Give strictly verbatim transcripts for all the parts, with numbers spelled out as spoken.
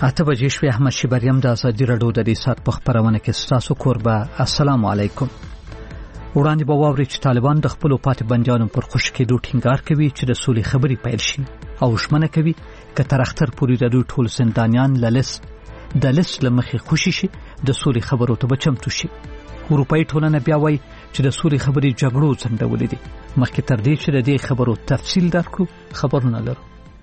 اته بجې شوې. احمد شیبریم د ازادي راډیو د ریسات په خبرونه کې ستاسو کوربه. السلام علیکم. وړاندې به واوري چې طالبان د خپل پاتې بندیانو پر خوشی کېدو ټینګار کوي چې د سولې خبرې پیل شي او ژمنه کوي چې تر اختر پورې د دوی ټول زندانیان للیس د لیس لمخې خوشی شي د سولې خبرو ته بچمتو شي. اروپאי ټولنه بیا وایي چې د سولې خبرې جګړو څنډولې دي. مخکې تر دې چې د دې خبرو تفصیل درکړو خبرونه لرو.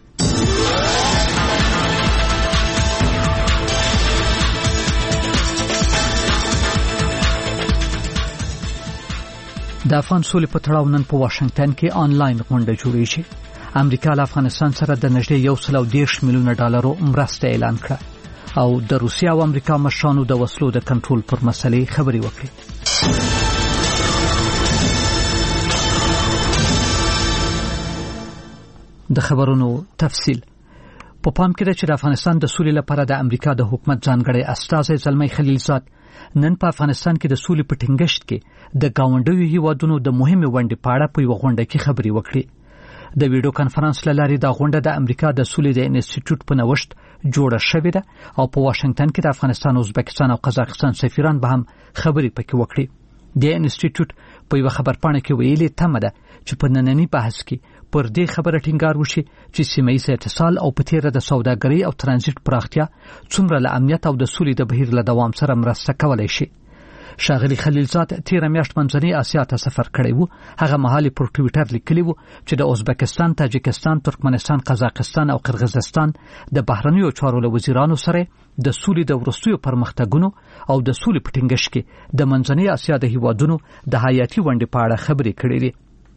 د افغان سولې په تړاو نن په واشنگټن کې آنلاین غونډه جوړې شي. امریکا له افغانستان سره د نږدې یو سل او دېرش میلیونه ډالرو مرسته اعلان کړه او د روسیا او امریکا مشرانو د وسلو د کنټرول پر مسلې خبرې وکړې. د خبرونو تفصیل په پام کې ده چې د افغانستان د سولې لپاره د امریکا د حکومت ځانګړی استازی زلمی خلیلزاد نن په افغانستان کې د سولې په ټینګښت کې د گاونډیو هیوادونو د مهمه ونډې په اړه په یو غونډه کې خبرې وکړې. د ویډیو کانفرنس لاري د غونډه د امریکا د سولې د انسټیټیوټ په نوښت جوړه شوې ده او په واشنگټن کې د افغانستان، ازبکستان او قزاقستان سفیران به هم خبرې پکې وکړي. د انسټیټیوټ په یو خبرپاڼه کې ویلي تمه ده چې په نننی بحث کې پر دې خبره ټینګار وشي چې سیمه ییز اتصال او په تیره د سوداګرۍ او ترانزیت پراختیا څومره له امنیت او د سولې د بهیر له دوام سره مرسته کولای شي. شاغلی خلیلزاد تیره میاشت منځنۍ اسیا ته سفر کړی وو. هغه مهال پر ټوئیټر لیکلی وو چې د ازبکستان، تاجکستان، ترکمنستان، قزاقستان او قرغیزستان د بهرنیو چارو له وزیرانو سره د سولې د ورستیو پرمختګونو او د سولې په ټینګښت کې د منځنۍ اسیا د هیوادونو د حیاتي ونډې په اړه خبرې کړې دي.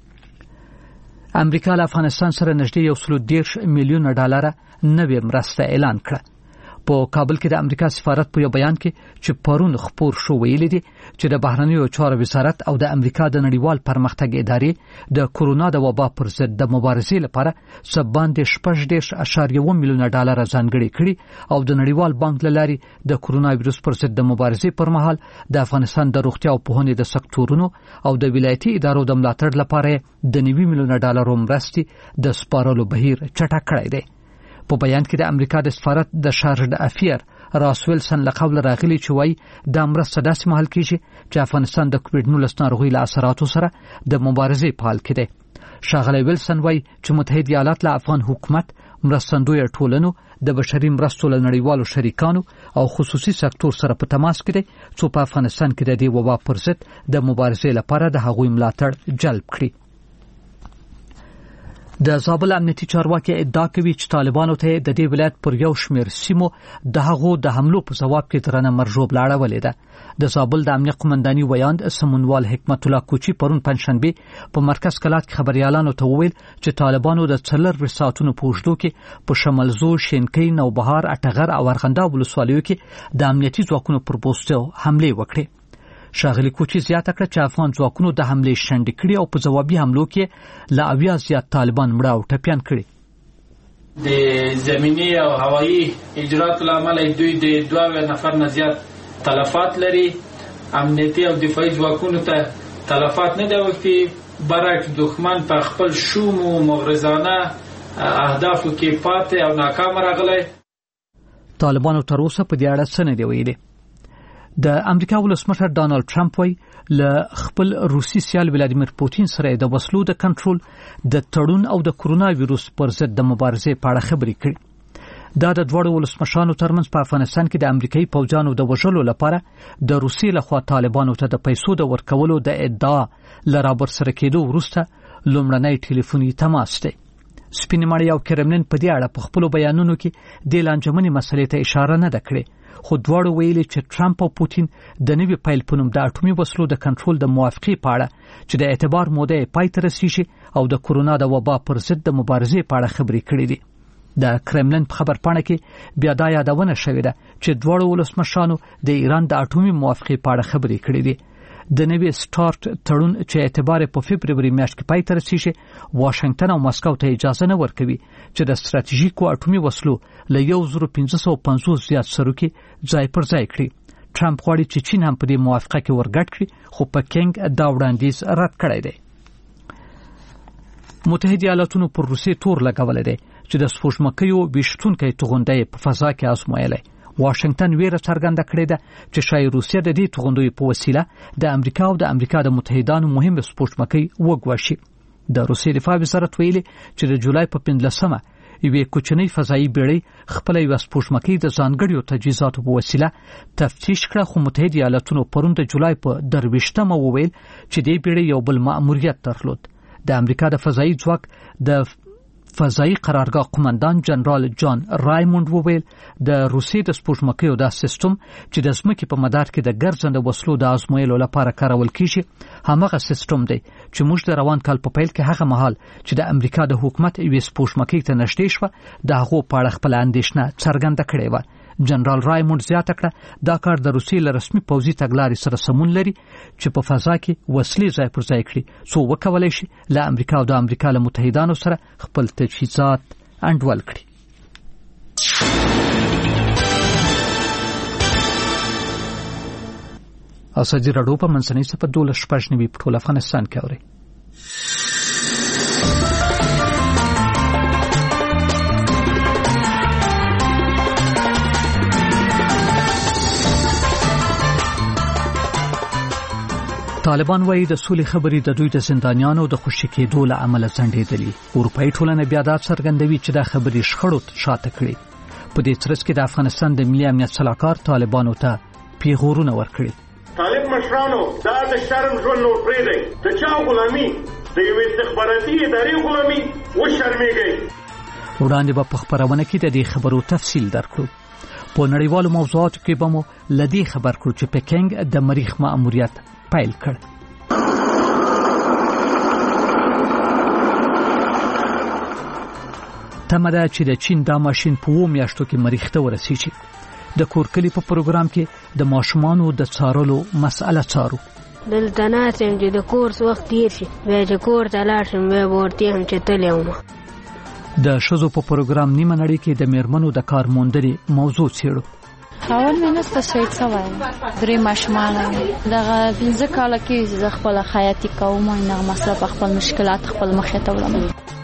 امریکا له افغانستان سره نږدې یو سل او دېرش میلیونه ډالر نوې مرسته اعلان کړه. په کابل کې د امریکا سفارت په یو بیان کې چې پرون خبر شو ویلي دي چې د بهرنیو چارو وزارت او د امریکا د نړیوال پرمختګ ادارې د کورونا د وبا پر ضد د مبارزې لپاره سباندې شپږ دېرش اعشاریه اووه میلیونه ډالر ځانګړي کړي او د نړیوال بانک له لارې د کورونا وایرس پر ضد د مبارزې پر مهال د افغانستان د روغتیا او پوهنې د سکتورونو او د ولایتي ادارو د ملاتړ لپاره د نوي میلیونه ډالر مرستې د سپارلو بهیر چټک کړی دی. په بیان کې د امریکا د سفارت د شارج د افیر راس ویلسن له قول راغلی چې وایي د مرسته داسې مهال کېږي چې افغانستان د کووډ نولس ناروغۍ له اثراتو سره د مبارزې په حال کې دی. شاغلی ویلسن وایي چې متحده ایالات له افغان حکومت، مرستندوی ټولنو، د بشري مرستو له نړیوالو شریکانو او خصوصي سکتور سره په تماس کې دی چې په افغانستان کې د دې وبا پر ضد د مبارزې لپاره د هغوی ملاتړ جلب کړي. د زابل امنیتي چارواکي ادعا کوي چې طالبانو ته د دې ولایت پر یو شمېر سیمو د هغو د حملو په جواب کې درنه مرجوب لاړولې ده. د زابل د امنیت قومنداني ویاند سمونوال حکمت الله کوچی پرون پنځشنبه په مرکز کلات کې خبريالانو ته وویل چې طالبانو د څلور ساعتونو په اوږدو کې په شمالزو، شینکۍ، نوبهار، اټغر او ارغنده ولسوالیو کې د امنیتي ځواکونو پر پوسټو حمله وکړه. شاغلی کوچی زیاته کړه چې افغان ځواکونو د حمله شنډ کړي او په جوابي حملو کې لا اویا زیات طالبان مړه او ټپيان کړي. د زمینی او هوایی اجرات لامل دوی د دوه نفر نه زیات تلفات لري. امنیتي او دفاعي ځواکونو ته تلفات نه دی وکړي، برعکس دښمن په خپل شوم او مغرضانه اهدافو کې پاتې او ناکام راغلی. طالبانو تر اوسه په دې اړه څه نه دی ویلي. د امریکا ولسمشر ډانلډ ټرمپ وایي له خپل روسي سیال ولادیمیر پوتین سره د وسلو د کنټرول، د تړون او د کورونا وایرس پر ضد د مبارزې په اړه خبرې کړې. دا د دوړو ولسمشرانو ترمنځ په افغانستان کې د امریکایي پوځانو د وژلو لپاره د روسي لخوا طالبانو ته د پیسو د ورکولو د ادعا لرابر سره کېدو وروسته لومړنی ټلیفوني تماس دی. سپینماړی او کرملین په دې اړه په خپل بیانونو کې د لانجمنې مسلې ته اشاره نه کړې، خو دواړو ویلي چې ټرمپ او پوتین د نوي پیل په نوم د اټومي وسلو د کنټرول د موافقې په اړه چې د اعتبار موده پای ته رسیږي او د کورونا د وبا پر ضد د مبارزې په اړه خبرې کړې دي. د کرملین په خبرپاڼه کې بیا دا یادونه شوې ده چې دواړو ولسمشرانو د ایران د اټومي موافقې په اړه خبرې کړې دي. د نوي سٹارټ تړون چې اعتبار په فبروري میاشت کې پای ته رسیږي، واشنگټن او مسکو ته اجازه نه ورکوي چې د ستراتیژیکو اټومي وسلو له یو زر پنځه سوه پنځوس زیات سروکي ځای پر ځای کړي. ټرمپ غواړي چې چین هم په دې موافقه کې ورګډ کړي، خو پکینګ دا وړاندیز رد کړی دی. متحده ایالاتونو پر روسیې تور لګولې دی چې د سپوږمکیو ویشتونکي توغندۍ په فضا کې آزمویلې. واشنگټن ویره څرګنده کړې ده چې شاید روسیه د دې توغندۍ په وسیله د امریکا او د امریکا د متحدانو مهم سپوږمکۍ وګوشي. د روسیې دفاع وزارت ویلي چې د جولای په پنځلسمه یوې کوچنۍ فضایي بیړۍ خپل یو سپوږمکۍ د ځانګړیو تجهیزاتو په وسیله تفتیش کړه، خو متحده ایالاتونو پرون د جولای په درویشتمه وویل چې دې بیړۍ یو بل مأموریت درلود. د امریکا د فضایي ځواک د فضایي قرارګاه قومندان جنرال جان رایموند وویل د روسیې د سپوږمکیو دا سیستم چې د ځمکې په مدار کې د ګرځنده وسلو د آزمویلو لپاره کارول کیږي همغه سیستم دی چې موږ د روان کال په پیل کې هغه مهال چې د امریکا د حکومت یوې سپوږمکۍ ته نږدې شوه د هغو په اړه خپل اندېښنه څرګنده کړې وه. جنرال رایموند زیاته کړه دا کار د روسیې له رسمي پوځي تګلارې سره سمون لري چې په فضا کې وسلې ځای پر ځای کړي څو وکولای شي له امریکا او د امریکا له متحدانو سره خپل تجهیزات انډول کړي. ازادي راډیو په منځنۍ صفحه دولس شپږ نوي په ټول افغانستان کې اوري. طالبان وايي د سولې خبرې د دوی د زندانیانو د خوشي کېدو له امله ځنډېدلې. اروپایي ټولنه بیا دا څرګندوي چې دا خبرې شخړو شاته کړي. په دې ترڅ کې د افغانستان د ملي امنیت سلاکار طالبانو ته پیغورونه ورکړي. طالب مشرانو دا د شرم ژوند نور پرېږدئ، د چا غلامي د یوې استخباراتي ادارې غلامي وشرمېږئ. وړاندې به په خپرونه کې د دې خبرو تفصیل درکړو. په نړیوالو موضوعاتو کې به مو له دې خبر کړو چې پکینګ د مریخ مأموریت پیل کړ. تمه ده چې د چین دا ماشين په اوو میاشتو کې مریخ ته ورسیږي. د کورکلی په پروګرام کې د ماشومانو د څارلو مسأله څارو. دلته ناسم چې د کورس وخت تیر شي بیا چې کور ته لاړ شم بیا به ورته هم چې تللی وم. د ښځو په پروګرام نیمه نړۍ کې د میرمنو د کار موندنې موضوع څېړو. اول مې نسته شهید سوی درې ماشومان دغه پنځه کاله کې زه خپله خیاطي کوم او هغه مصرف خپل مشکلات خپل مخې ته وړم.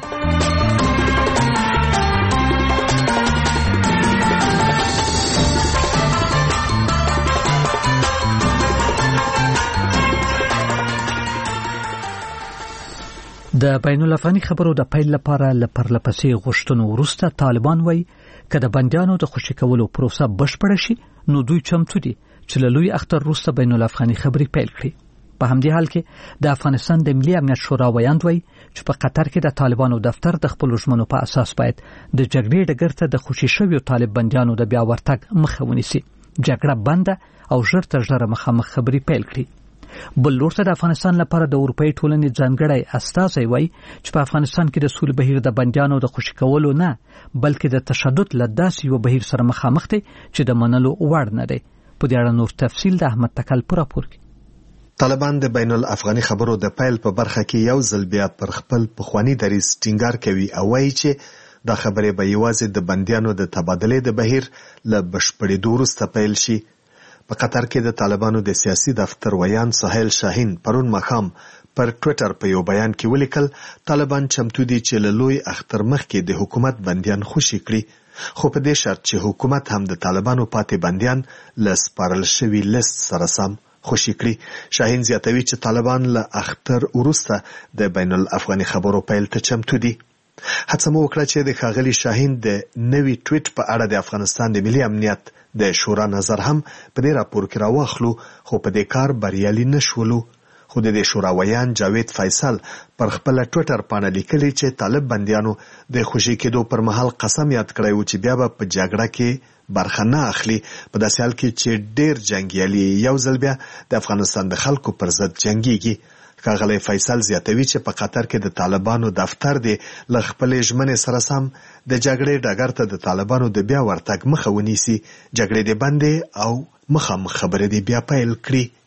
د بین الافغاني خبرو د پیل لپاره لپرلپسې غوښتنو وروسته طالبان وایي که د بندیانو د خوشي کولو پروسه بشپړه شي نو دوی چمتو دي چې له لوی اختر وروسته بین الافغاني خبرې پیل کړي. په همدې حال کې د افغانستان د ملي امنیت شورا ویاند وایي چې په قطر کې د طالبانو دفتر د خپلو ژمنو په اساس باید د جګړې ډګر ته د خوشي شویو طالب بندیانو د بیا ورتګ مخه ونیسي، جګړه بنده او ژر تر ژره مخامخ خبرې پیل کړي. بل لور ته د افغانستان لپاره د اروپایي ټولنې ځانګړی استازی وایي چې په افغانستان کې د سولې بهیر د بندیانو د خوشي کولو نه بلکې د تشدد له داسې یو بهیر سره مخامخ دی چې د منلو وړ نه دی. په دې اړه نور تفصیل د احمد تکل په راپور کې. طالبان د بین الافغاني خبرو د پیل په برخه کې یو ځل بیا پر خپل پخوانی دریځ ټینګار کوي او وایي چې دا خبرې به یوازې د بندیانو د تبادلې د بهیر له بشپړېدو وروسته پیل شي. په قطر کې د طالبانو د سیاسي دفتر ویان سهیل شاهین پرون ماښام پر ټویټر په یو بیان کې ولیکل طالبان چمتو دي چې له لوی اختر مخکې د حکومت بندیان خوشي کړي، خو په دې شرط چې حکومت هم د طالبانو پاتې بندیان له سپارل شوي لیست سره سم خوشي کړي. شاهین زیاتوي چې طالبان له اختر وروسته د بین الافغاني خبرو پیل ته چمتو دي. هڅه مو وکړه چې د ښاغلي شاهین د نوي ټویټ په اړه د افغانستان د ملي امنیت د شورا نظر هم په دې راپور کې راواخلو، خو په دې کار بریالي نشولو. خو د دې شورا ویان جاوید فیصل پر خپل ټویټر باندې لیکلي چې طالب بندیانو د خوشي کېدو پر مهال قسم یاد کړی و چې بیا به په جګړه کې برخه نه اخلي، په داسې حال کې چې ډېر جنګیالي یو ځل بیا د افغانستان د خلکو پر ضد جنګیږي. ښاغلی فیصل زیاتوي چې په قطر کې د طالبانو دفتر دی له خپلې ژمنې سره سم د جګړې ډګر ته د طالبانو د بیا ورتګ مخه ونیسي، جګړې دې بندې او مخامخ خبرې دې بیا پیل کړي.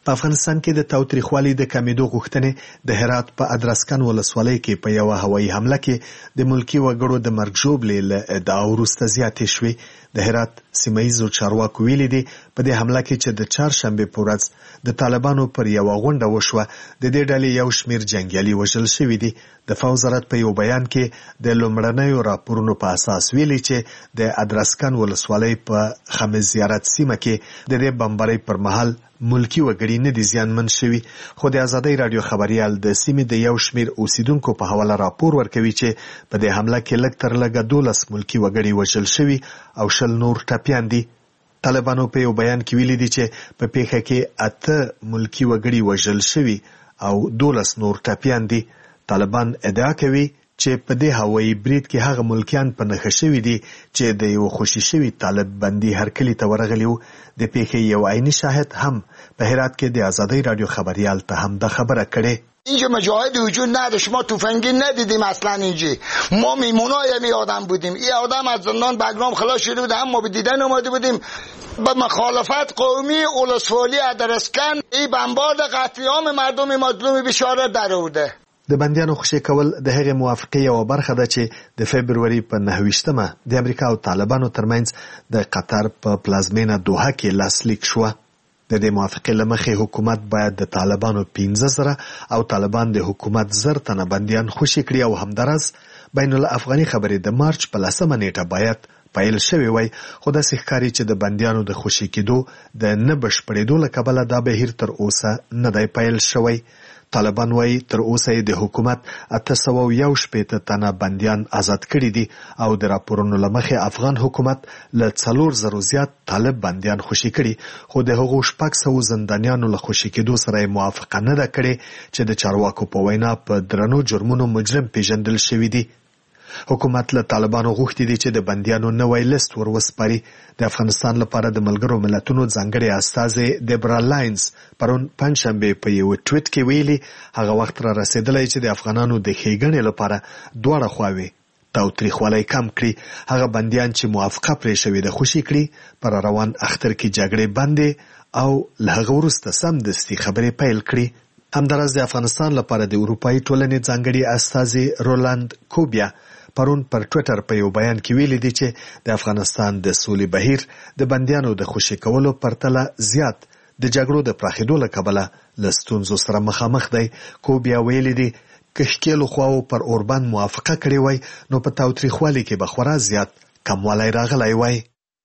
په افغانستان کې د تاوتریخوالي د کمیدو غوښتنې د هرات په ادرسکن ولسوالۍ کې په یو هوایي حمله کې د ملکی وګړو د مرګ ژوبلې له ادعا وروسته زیاتې شوې. د هرات سیمه‌ییزو چارواکو ویلي دي په دې حمله کې چې د چهارشنبې په ورځ د طالبانو پر یو غونډه وشوه د دې ډلې یو شمیر جنګیالي وژل شوي دي. دفاع وزارت په یو بیان کې د لومړنیو راپورونو په اساس ویلي چې د ادرسکن ولسوالۍ په خمس زیارت سیمه کې د دې بمبارۍ پر مهال ملکی وګړي نه دي زیانمن شوي. خو د ازادۍ رادیو خبريال د سیمې د یو شمیر اوسیدونکو په حواله راپور ورکوي چې په دې حمله کې لږ تر لږه دولس ملکی وګړي وژل شوي او شل نور ټپیان دي. طالبانو په یو بیان کې ویلي دي چې په پیښه کې اته ملکی وګړي وژل شوي او دولس نور ټپیان دي. طالبان ادعا کوي چې په دې هوایي برید کې هغه ملکیان په نښه شوي دي چې د یو خوشي شوي طالب بندي هرکلي ته ورغلي وو. د پیښې یو عیني شاهد هم په هرات کې د ازادۍ رادیو خبريال ته هم د خبره کړې. اینجا مجاهد وجود نداشت، ما تفنگی ندیدیم اصلا. اینجا ما میمونای می آدم بودیم. این آدم از زندان بگرام خلاص شده بود، هم ما به دیدن اومده بودیم. به مخالفت قومی ولسوالی ادرسکن این بمبارد قتل عام مردم مظلوم بشارت درآورده. د بندیانو خوشي کول د هغې موافقې یوه برخه ده چې د فبروري په نهه ویشتمه د امریکا او طالبانو ترمنځ د قطر په پلازمینه دوحه کې لاسلیک شوه. د دې موافقې له مخې حکومت باید د طالبانو پنځه زره او طالبان د حکومت زر تنه بندیان خوشي کړي او همدارس بین الافغاني خبرې د مارچ په لسمه نیټه باید پیل شوی وای. خو داسې ښکاري چې د بندیانو د خوشي کېدو د نه بشپړېدو له کبله دا بهیر تر اوسه نه دی پیل شوی. طالبان وایي تر اوسه یې د حکومت اته سوه یو شپېته تنه بندیان آزاد کړي دي او د راپورونو له مخې افغان حکومت له څلور زرو زیات طالب بندیان خوشي کړي. خو د هغو شپږ سوو زندانیانو له خوشي کېدو سره یې موافقه نه ده کړې چې د چارواکو په وینا په درنو جرمونو مجرم پیژندل شوي دي. حکومت له طالبانو غوښتي دي چې د بندیانو نوی لیست ور وسپاري. د افغانستان لپاره د ملګرو ملتونو ځانګړی استازی دیبرا لاینز پرون پنجشنبې په یو ټویټ کې ویلي هغه وخت را رسېدلی چې د افغانانو د ښېګڼې لپاره دواړه خواوې تاوتریخوالی کم کړي. هغه بندیان چې موافقه پرې شوې ده خوشي کړي، پر روان اختر کې جګړې بندې او له هغه وروسته سمدستي خبرې پیل کړي. همداراز د افغانستان لپاره د اروپایي ټولنې ځانګړي استازی رولاند کوبیا پرون پر ټویټر په یو بیان کې ویلي دي چې د افغانستان د سولې بهیر د بندیانو د خوشي کولو پرتله زیات د جګړو د پراخېدو له کبله له ستونزو سره مخامخ دی. کوبیا ویلي دي که ښکېلو خواو پر اوربند موافقه کړې وای نو په تاوتریخوالي کې به خورا زیات کموالی راغلی وای.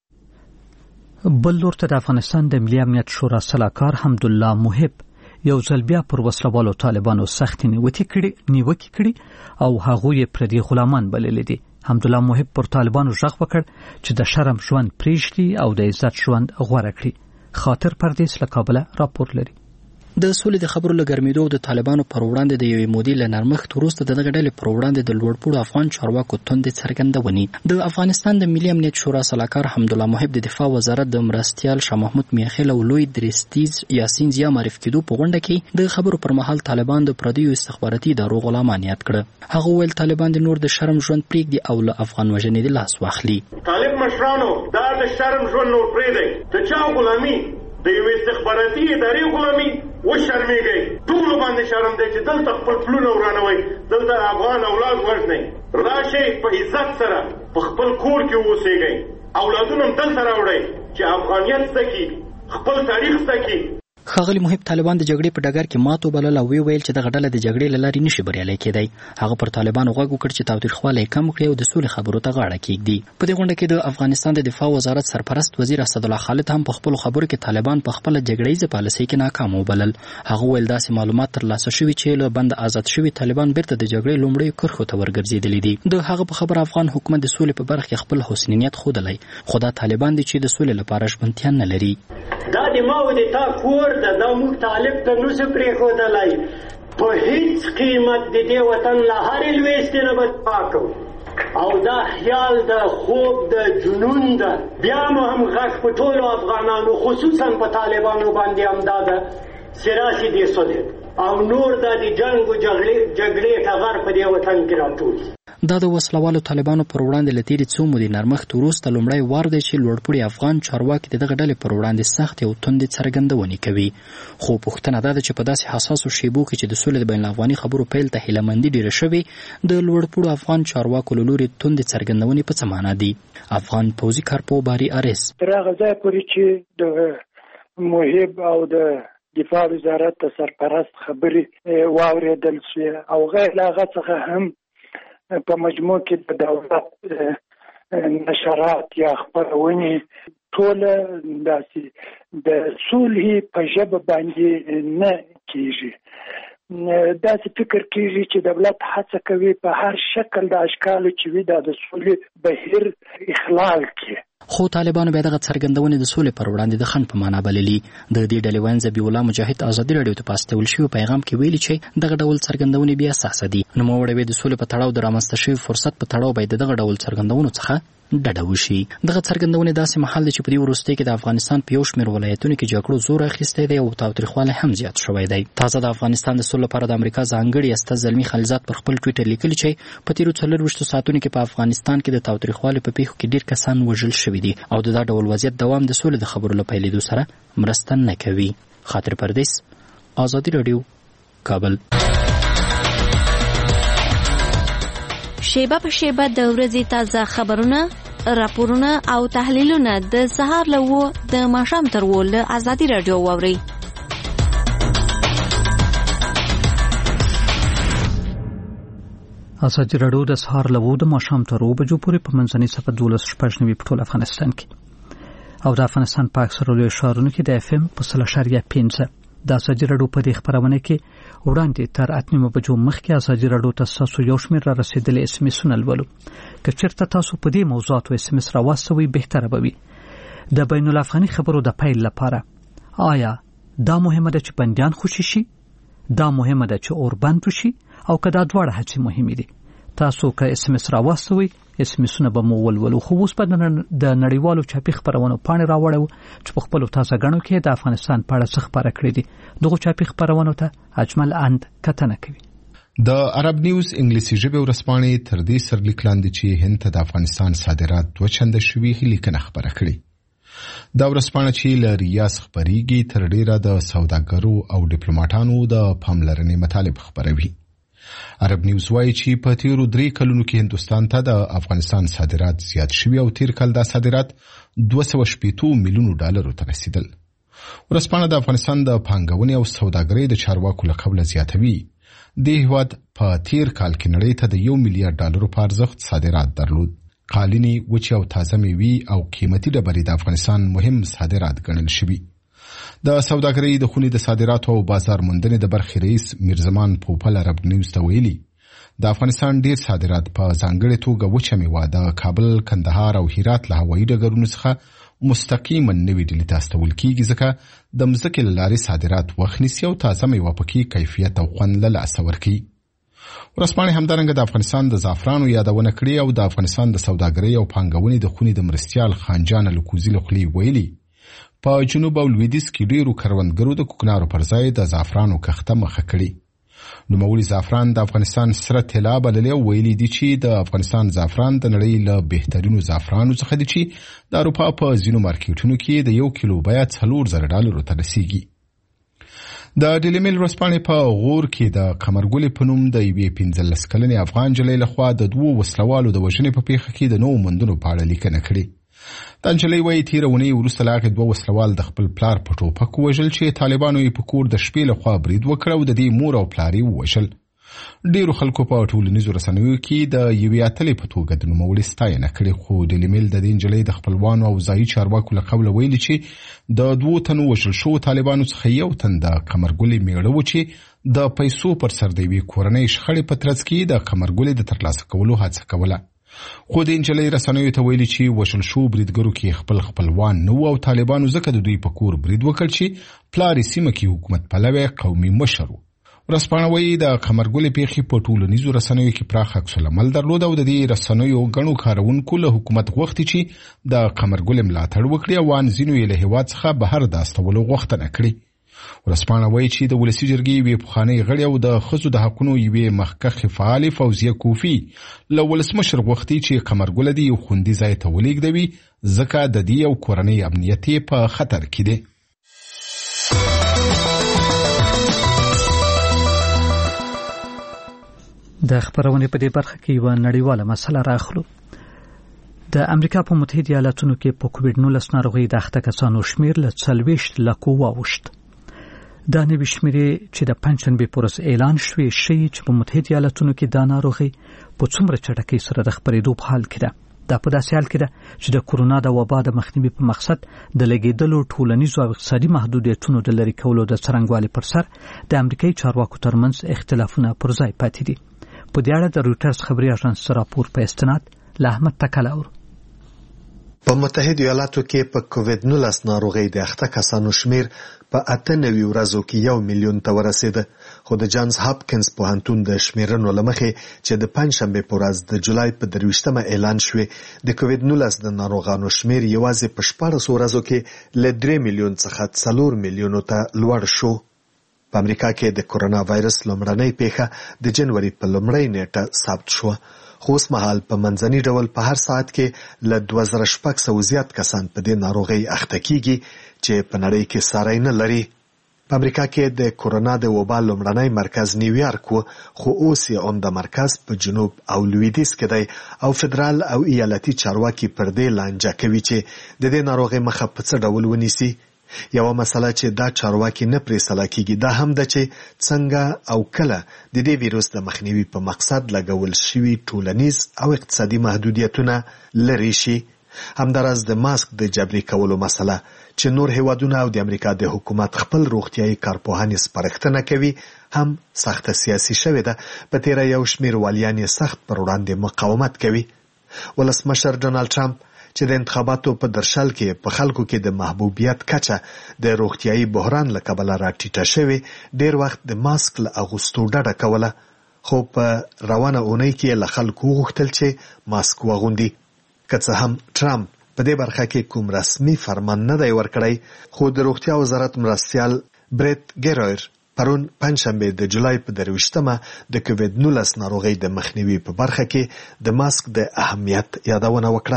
بل لور ته د افغانستان د ملي امنیت شورا سلاکار حمدالله محب یو ځل بیا پر وسلوالو طالبانو سختې نیوکې کړي نیوکې کړي او هغوی یې پردي غلامان بللي دي. حمدالله محب پر طالبانو غږ وکړ چې د شرم ژوند پرېږدي او د عزت ژوند غوره کړي. خاطر پردیس له کابله راپور لري. د سولې د خبرو له ګرمېدو د طالبانو پر وړاندې د یوې مودې له نرمښت وروسته د دغه ډلې پر وړاندې د لوړپوړو افغان چارواکو توندې څرګندونې. د افغانستان د ملي امنیت شورا سلاکار حمدالله محب د دفاع وزارت د مرستیال شاه محمود میاخیل او لوی درستیز یاسین زیا معرفي کېدو په غونډه کې د خبرو پر مهال طالبان د پردیو استخباراتي ادارو غلامان یاد کړه. هغه ویل طالبان د نور د شرم ژوند پرېږدي او له افغان وژنې د لاس واخلي. طالب مشرانو دا د شرم ژوند نور پرېږدئ. د چا غلامي د یوې استخباراتي ادارې غلامي وشرمېږئ. ټولو باندې شرم دی چې دلته خپل پلونه ورانوئ، دلته افغان اولاد وژنئ. راشئ په عزت سره په خپل کور کې واوسېږئ، اولادونه هم دلته راوړئ چې افغانیت زده کړي، خپل تاریخ زده کړي. ښاغلي محب طالبان د جګړې په ډګر کې ماتو بلل او وی ویل چې دغه ډله د جګړې له لارې نشي بریالی کېدی. هغه پر طالبانو غږ وکړ چې تاوتریخوالی کم کړي او د سولې خبرو ته غاړه کېږدي. په دې غونډه کې د افغانستان د دفاع وزارت سرپرست وزیر اسدالله خالد هم په خپلو خبرو کې طالبان په خپله جګړیزه پالیسۍ کې ناکام وبلل. هغه ویل داسې معلومات ترلاسه شوي چې له بنده آزاد شوي طالبان بیرته د جګړې لومړیو کرښو ته ورګرځېدلي دي. د هغه په خبره افغان حکومت د سولې په برخه کې خپل حسنیت ښودلی، خو دا طالبان دي چې د سولې لپاره ژمنتیا نه لري. دا د ما او د تا کور ده، دا موږ طالب ته نشو پرېښودلی. په هیڅ قیمت د دې وطن له هرې لویستې نه به دفاع کوو او دا خیال د خوب د جنون ده. بیا مو هم غږ په ټولو افغانانو خصوصا په طالبانو باندې هم دا ده چې راسي دې سولې او نور دا د جنګ و جګړې ټغر په دې وطن کې راټول. دا د وسلوالو طالبانو پر وړاندې له تېرې څو مودې نرمښت وروسته لومړی وار دی چې لوړپوړي افغان چارواکي د دغه ډلې پر وړاندې سختې او توندې څرګندونې کوي. خو پوښتنه دا ده چې په داسې حساسو شیبو کې چې د سولې د بین الافغاني خبرو پیل ته هیلهمندي ډېره شوې، د لوړپوړو افغان چارواکو له لوري توندې څرګندونې په څه معنا دي؟ افغان پوځي کارپو باري ارس تر هغه ځایه پورې چې د محب او د دفاع وزارت د سرپرست خبرې واورېدل شوې او غیر له هغه څخه هم په مجموع کې د دولت نشرات یا خپرونې ټوله داسې د صلح په ژبه باندې نه کېږي. داسې فکر کېږي چې دولت هڅه کوي په هر شکل د اشکالو چې وي دا د صلح بهیر اخلال کړي. خو طالبانو بیا دغه څرګندونې د سولې پر وړاندې د خنډ په معنا بللي. د دې ډلې ویاند ذبیح الله مجاهد ازادي راډیو ته په استول شوي پیغام کې ویلي چې دغه ډول څرګندونې بې اساسه دي. نوموړی وایي د سولې په تړاو د رامنځته شوي فرصت په تړاو باید دغه ډول څرګندونو څخه ډډه وشي. دغه څرګندونې داسې مهال دی چې په دې وروستۍ کې د افغانستان په یو شمېر ولایتونو کې جګړو زور اخیستی دی او تاوتریخوالی هم زیات شوی دی. تازه د افغانستان د سولې لپاره د امریکا ځانګړي استازي زلمي خلیلزاد پر خپل ټویټر لیکلي چې په تېرو څلرویشتو ساعتونو کې په افغانستان کې د تاوتریخوالي په پیښو کې ډېر کسان وژل شوي دي او د دا ډول وضعیت دوام د سولې د خبرو له پیلېدو سره مرسته نه کوي. خاطر پردیس، ازادي راډیو، کابل. شیبه په شیبه د ورځې تازه خبرونه، راپورونه او تحلیلونه د سهار له اوه د ماښام تر اوه له ازادي راډیو واورئ. ازادي راډیو د سهار له اوه د ماښام تر اوه بجو پورې په منځنۍ صفحه دولس شپږ نوي په ټول افغانستان کې او د افغانستان په اکثرو لویو ښارونو کې د اف ام په سل اشاریه پنځه د ازادي راډیو په دې خپرونه کې وړاندې تر اته نیمه بجو مخکې ازادي راډیو ته ستاسو یو شمېر را رسېدلي اس ام اسونه لولو. که چېرته تاسو په دې موضوعاتو اس ام اس راواستوئ بهتره به وي. د بین الافغاني خبرو د پیل لپاره آیا دا مهمه ده چې بندیان خوشي شي؟ دا مهمه ده چې اور بند وشي؟ او که دا دواړه هڅې مهمې دي؟ تاسو که اس ام اس راواستوئ اس ام اسونه به مو ولولو. خو اوس به د نړیوالو چاپي خپرونو پاڼې راوړو چې په خپلو تازه ګڼو کې د افغانستان په اړه څه خپاره کړي دي. دغو چاپي خپرونو ته اجمل اند کتنه کوي. د عرب نیوز انګلیسي ژبې ورځپاڼې تر دې سرلیک لاندې چې هند ته د افغانستان صادرات دوه چنده شوي لیکنه خپره کړې. دا ورځپاڼه چې له ریاض خپریږي تر ډیره د سوداګرو او ډیپلوماټانو د پاملرنې مطالب خپروي. عرب نیوز وایي چې په تیرو درې کلونو کې هندوستان ته د افغانستان صادرات زیات شوي او تیر کال دا صادرات دوه سوه شپېته میلیونو ډالرو ته رسیدل. ورځپاڼه د افغانستان د پانګونې او سوداګرۍ د چارواکو له قبله زیاتوي. دې هیواد په تیر کال کې نړۍ ته د یو میلیارډ ډالرو په ارزښت صادرات درلود. قالینې، وچې او تازه میوې او قیمتي ډبرې د افغانستان مهم صادرات ګڼل شوي. د سوداګرۍ د خونې د صادراتو او بازار موندنې د برخې رئیس میرزمان پوپل عرب نیوز ته ویلي د افغانستان ډیر صادرات په ځانګړې توګه وچه میوه د کابل، کندهار او هرات له هوایي ډګرونو څخه مستقیما نوې ډیلي ته استول کیږي ځکه د مځکې له لارې صادرات وخت نیسي او تازه میوه پکې کیفیت او خوند له لاسه ورکوي. ورځپاڼې همدارنګه د افغانستان د زعفرانو یادونه کړې او د افغانستان د سوداګرۍ او پانګونې د خونې د مرستیال خانجان الکوزي له خولې ویلي په جنوب او لویدیځ کې ډیرو کروندګرو د کوکنارو پر ځای د زعفرانو کښته مخه کړې. نوموړي زعفران د افغانستان سره طلا بللي او ویلي دي چې د افغانستان زعفران د نړۍ له بهترینو زعفرانو څخه دي چې د اروپا په ځینو مارکیټونو کې د یو کیلو بیه څلور زره ډالرو ته رسیږي. د ډیلی میل ورځپاڼې په غور کې د قمرګلې په نوم د یوې پنځلس کلنې افغان نجلۍ لخوا د دوو وسلوالو د وژنې په پیښه کې د نوو موندنو په اړه لیکنه کړې. دا نجلۍ وایي تېره اونۍ وروسته له هغې دوه وسلوال د خپل پلار په ټوپک ووژل چې طالبانو یې په کور د شپې لخوا برید وکړ او د دې مور او پلار یې ووژل. ډیرو خلکو په ټولنیزو رسنیو کې د یوې اتلې په توګه د نوموړي ستاینه کړې. خو ډیلی میل د دې نجلۍ د خپلوانو او ځایي چارواکو له قبله ویلي چې د دوو تنو وژل شوو طالبانو څخه یو تن د قمرګلې میړه و چې د پیسو پر سر د یوې کورنۍ شخړې په ترڅ کې د قمرګلې د ترلاسه کولو هڅه کوله. خو د نجلۍ رسنیو ته ویلي چې وژل شوو بریدګرو کې خپل خپلوان نه و او طالبانو ځکه د دوی په کور برید وکړ چې پلار یې سیمه کې حکومت پلوی قومي مشر و. ورځپاڼه وایي د قمرګلې پیښې په ټولنیزو رسنیو کې پراخ عکس العمل درلود او د دې رسنیو ګڼو کارونکو له حکومت غوښتي چې د قمرګلې ملاتړ وکړي او وان ځینو یې له هېواد څخه بهر د استولو غوښتنه کړې. ورسپانه وایي چې د ولسي جرګې یوې پخوانۍ غړې او د ښځو د حقونو یوې مخکښې فعالې فوزیه کوفي له ولسمشر غوښتي چې قمرګله دې یو خوندي ځای ته ولېږدوي ځکه د دې او کورنۍ امنیت یې په خطر کې دی. د خبرونې په دې برخه کې یو نړیواله مسله راخلو. د امریکا په متحده ایالاتونو کې په کووډ نولس ناروغي د اخته کسانو شمیر له څلوېښت لکو واوښت. دا نوې شمیرې چې د پنځشنبې پر ورځ اعلان شوې ښیي چې په متحده ایالاتونو کې دا ناروغي په څومره چټکۍ سره د خپرېدو په حال کې ده. دا په داسې حال کې ده چې د کورونا د وبا د مخنیوي په مقصد د لګېدلو ټولنیزو او اقتصادي محدودیتونو د لرې کولو د څرنګوالي پر سر د امریکایي چارواکو ترمنځ اختلافونه پر ځای پاتې دي. په دې اړه د رویټرز خبري اژانس راپور په استناد له احمد تکلاور. په متحده ایالاتو کې په کووډ نولس ناروغي د اخته کسانو شمیر په اته نوي ورځو کې یو میلیون ته ورسېده، خو د جانز هاپکینز پوهنتون د شمیرنو له مخې چې د پنځشنبې په ورځ د جولای په درویشتمه اعلان شوې د کووډ نولس د ناروغانو شمیر یوازې په شپاړس ورځو کې له درې میلیون څخه څلور میلیونو ته لوړ شو. په امریکا کې د کورونا وایرس لومړنۍ پیښه د جنوري په لومړۍ نیټه ثبت شو، خو اوس مهال په منځني ډول په هر ساعت کې له دوه زره شپږ سوه زیات کسان په دې ناروغۍ اخته کیږي چې په نړۍ کې ساری نه لري. په امریکا کې د کورونا د وبا لومړنی مرکز نیویارک و، خو اوس یې عمده مرکز په جنوب او لویدیځ کې دی او فدرال او ایالتي چارواکي پر دې لانجه کوي چې د دې ناروغۍ مخه په څه ډول ونیسي. یو مسله چې دا چارواکي نه پرې سلا کیږي دا هم ده چې څنګه او کله د دې ویروس د مخنیوي په مقصد لګول شوي ټولنیز او اقتصادي محدودیتونه لرې شي. همداراز د ماسک د جبري کولو مسله چې نور هیوادونه او د امریکا د حکومت خپل روغتیايي کارپوهانې سپارښتنه کوي هم سخته سیاسي شوې ده. په تیره یو شمېر والیان یې سخت پر وړاندې مقاومت کوي. ولسمشر ډونالد ټرمپ چې د انتخاباتو په درشل کې په خلکو کې د محبوبیت کچه د روغتیايي بحران له کبله راټیټه شوې، ډېر وخت د ماسک له اغوستو ډډه کوله، خو په روانه اونۍ کې له خلکو وغوښتل چې ماسک واغوندي. که څه هم ټرمپ په دې برخه کې کوم رسمي فرمان نه دی ورکړی، خو د روغتیا وزارت مرستیال بریت ګیرویر پرون پنځشنبه د جولای په درویشتمه د کووډ نولس ناروغۍ د مخنیوي په برخه کې د ماسک د اهمیت یادونه وکړه.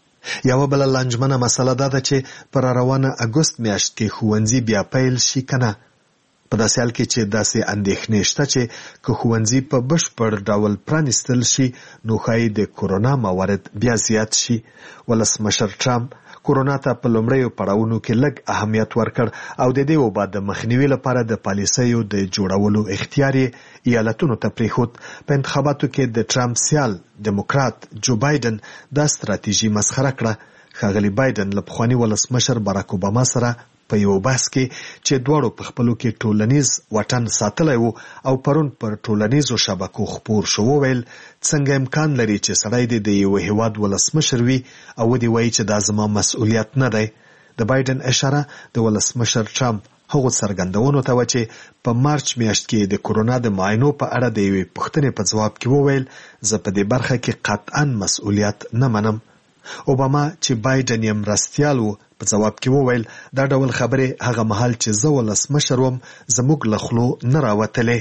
یو بل لنجمنه مسله دا ده چې پر روانه اګوست میاشت کې ښوونځي بیا پیل شي کنه. په داسې حال کې چې داسې اندېښنې شته چې که ښوونځي په بشپړ ډول پرانیستل شي نو ښایي د کورونا موارد بیا زیات شي. ولسمشر ټرمپ کورونا ته په لومړیو پړاوونو کې لږ اهمیت ورکړ او د دې وبا د مخنیوي لپاره د پالیسیو د جوړولو اختیار یې ایالتونو ته پریښود. په انتخاباتو کې د ټرمپ سیال ډیموکرات جو بایدن دا ستراتیژي مسخره کړه. ښاغلی بایدن له پخواني ولسمشر باراک اوباما سره په یو بحث کې چې دواړو په خپلو کې ټولنیز وطن ساتلی وو او پرون پر ټولنیزو شبکو خپور شو وویل څنګه امکان لري چې سړی دې د یو هیواد ولسمشر وي او ودې وایي چې دا زما مسؤلیت نه دی. د بایدن اشاره د ولسمشر ټرمپ هغو څرګندونو ته و چې په مارچ میاشت کې د کورونا د معاینو په اړه د یوې پوښتنې په ځواب کې وویل زه په دې برخه کې قطعا مسؤلیت نه منم. اوباما چې بایدن یې مرستیال و په ځواب کې وویل دا ډول خبرې هغه مهال چې زه ولسمشر وم زموږ له خولو نه راوتلې.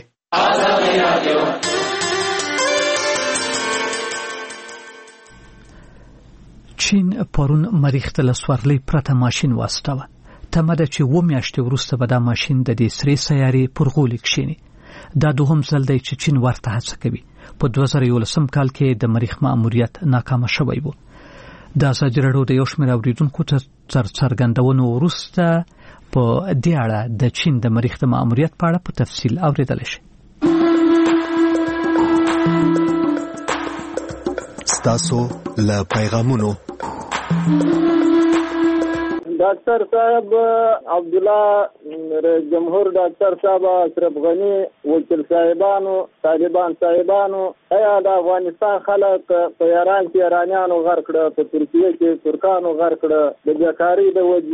چین پرون مریخ ته له سورلۍ پرته ماشین واستوه. تمه ده چې اووه میاشتې وروسته به دا ماشین د دې سرې سیارې پر غولي کښېني. دا دوهم ځل دی چې چین ورته هڅه کوي. په دوه زره یولسم کال کې د مریخ ماموریت ناکامه شوی و. د ازادي راډیو د یو شمېر اورېدونکو ته تر څرګندونو وروسته په دې اړه د چین د مریخ د ماموریت په اړه په تفصیل اورېدلی شئ. ستاسو له پیغامونو ډاکټر صاحب عبدالله رئیس جمهور ډاکټر صاحب اشرف غنی وکیل صاحبانو طالبان صاحبانو ایا د افغانستان خلک په ایران کې ایرانیانو غر کړه په ترکیه کې ترکانو غر کړه د بیکارۍ د وجې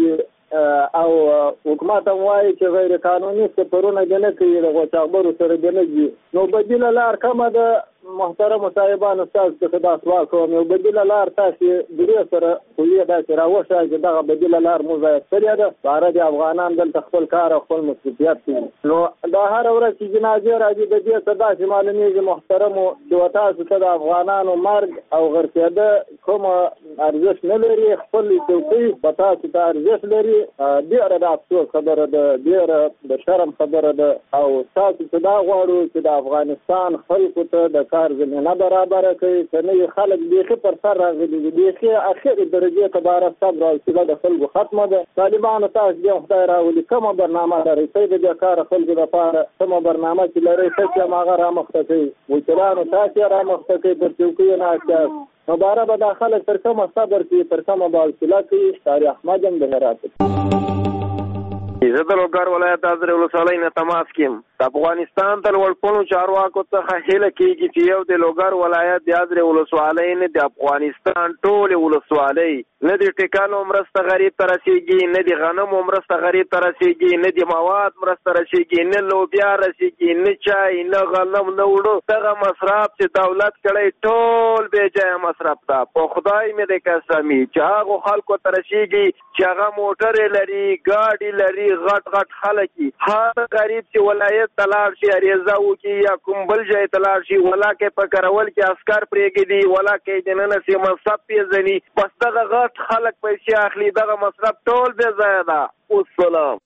او حکومت هم وایي چې غیر قانوني سفرونه دې نه کوي د غوڅاخبرو سره دې نه ځي. نو بدیله لار کومه ده محترمو صاحبانو ستاسو څخه دا سوال کوم، یو بدیله لار تاسې درې سره خولې داسې راوښایي چې دغه بدیله لار مو ضایع کړې ده. بهره د افغانان دلته خپل کار او خپل مصروفیت کوي. نو دا هره ورځ چې جنازې راځي د دې څه داسې معلومېږي محترمو چې تاسو ته د افغانانو مرګ او غرقېده کومه ارزښت نه لري، خپل چوکۍ په تاسو ته ارزښت لري. ډېره د افسوس خبره ده، ډېره د شرم خبره ده. او تاسو ته دا غواړو چې د افغانستان خلکو ته د کار زمینه برابره کوي، که نه خلک بیخي پر سر راغلي دي، بیخي اخرې درجې ته باره صبر او حوصله د خلکو ختمه ده. طالبانو تاسو بیا خدای راولي کومه برنامه لرئ، څه د دې کاره خلکو دپاره کومه برنامه چې لرئ، تاسو هم هغه رامخته کوئ. وکیلانو تاسو یې رامخته کوئ، پر چوکیو ناست یاست. نو باره به دا خلک تر کومه صبر کوي، تر کومه به حوصله کوي. ښکاري احمد هم د هرات زه د لوګر ولایت حضرت ولسوالۍ نه تماس کیم. د افغانستان د لوړپوړو چارواکو څخه هیله کېږي چې یو د لوګر ولایت د حضرت ولسوالۍ نه د افغانستان ټولې ولسوالۍ نه د ټیکانو مرسته غریب ته رسېږي، نه د غنمو مرسته غریب ته رسېږي، نه د مواد مرسته رسېږي، نه لوبیا رسېږي، نه چای، نه غنم، نه وړو. دغه مصرف چې دولت کړی ټول بې ځایه مصرف ده. په خدای مې د قسمي چې هغو خلکو ته رسېږي چې هغه موټرې لري، ګاډي لري، غټ غټ خلک وي. هر غریب چې ولایت ته لاړ شي عریضه وکړي یا کوم بل ځای ته لاړ شي، ولاکې په کرول کې عسکر پرېږدي، ولاکې دننه سي مصرف پیژني، بس دغه غټ خلک پیسې اخلي. دغه مصرف ټول بې ځایه ده. والسلام.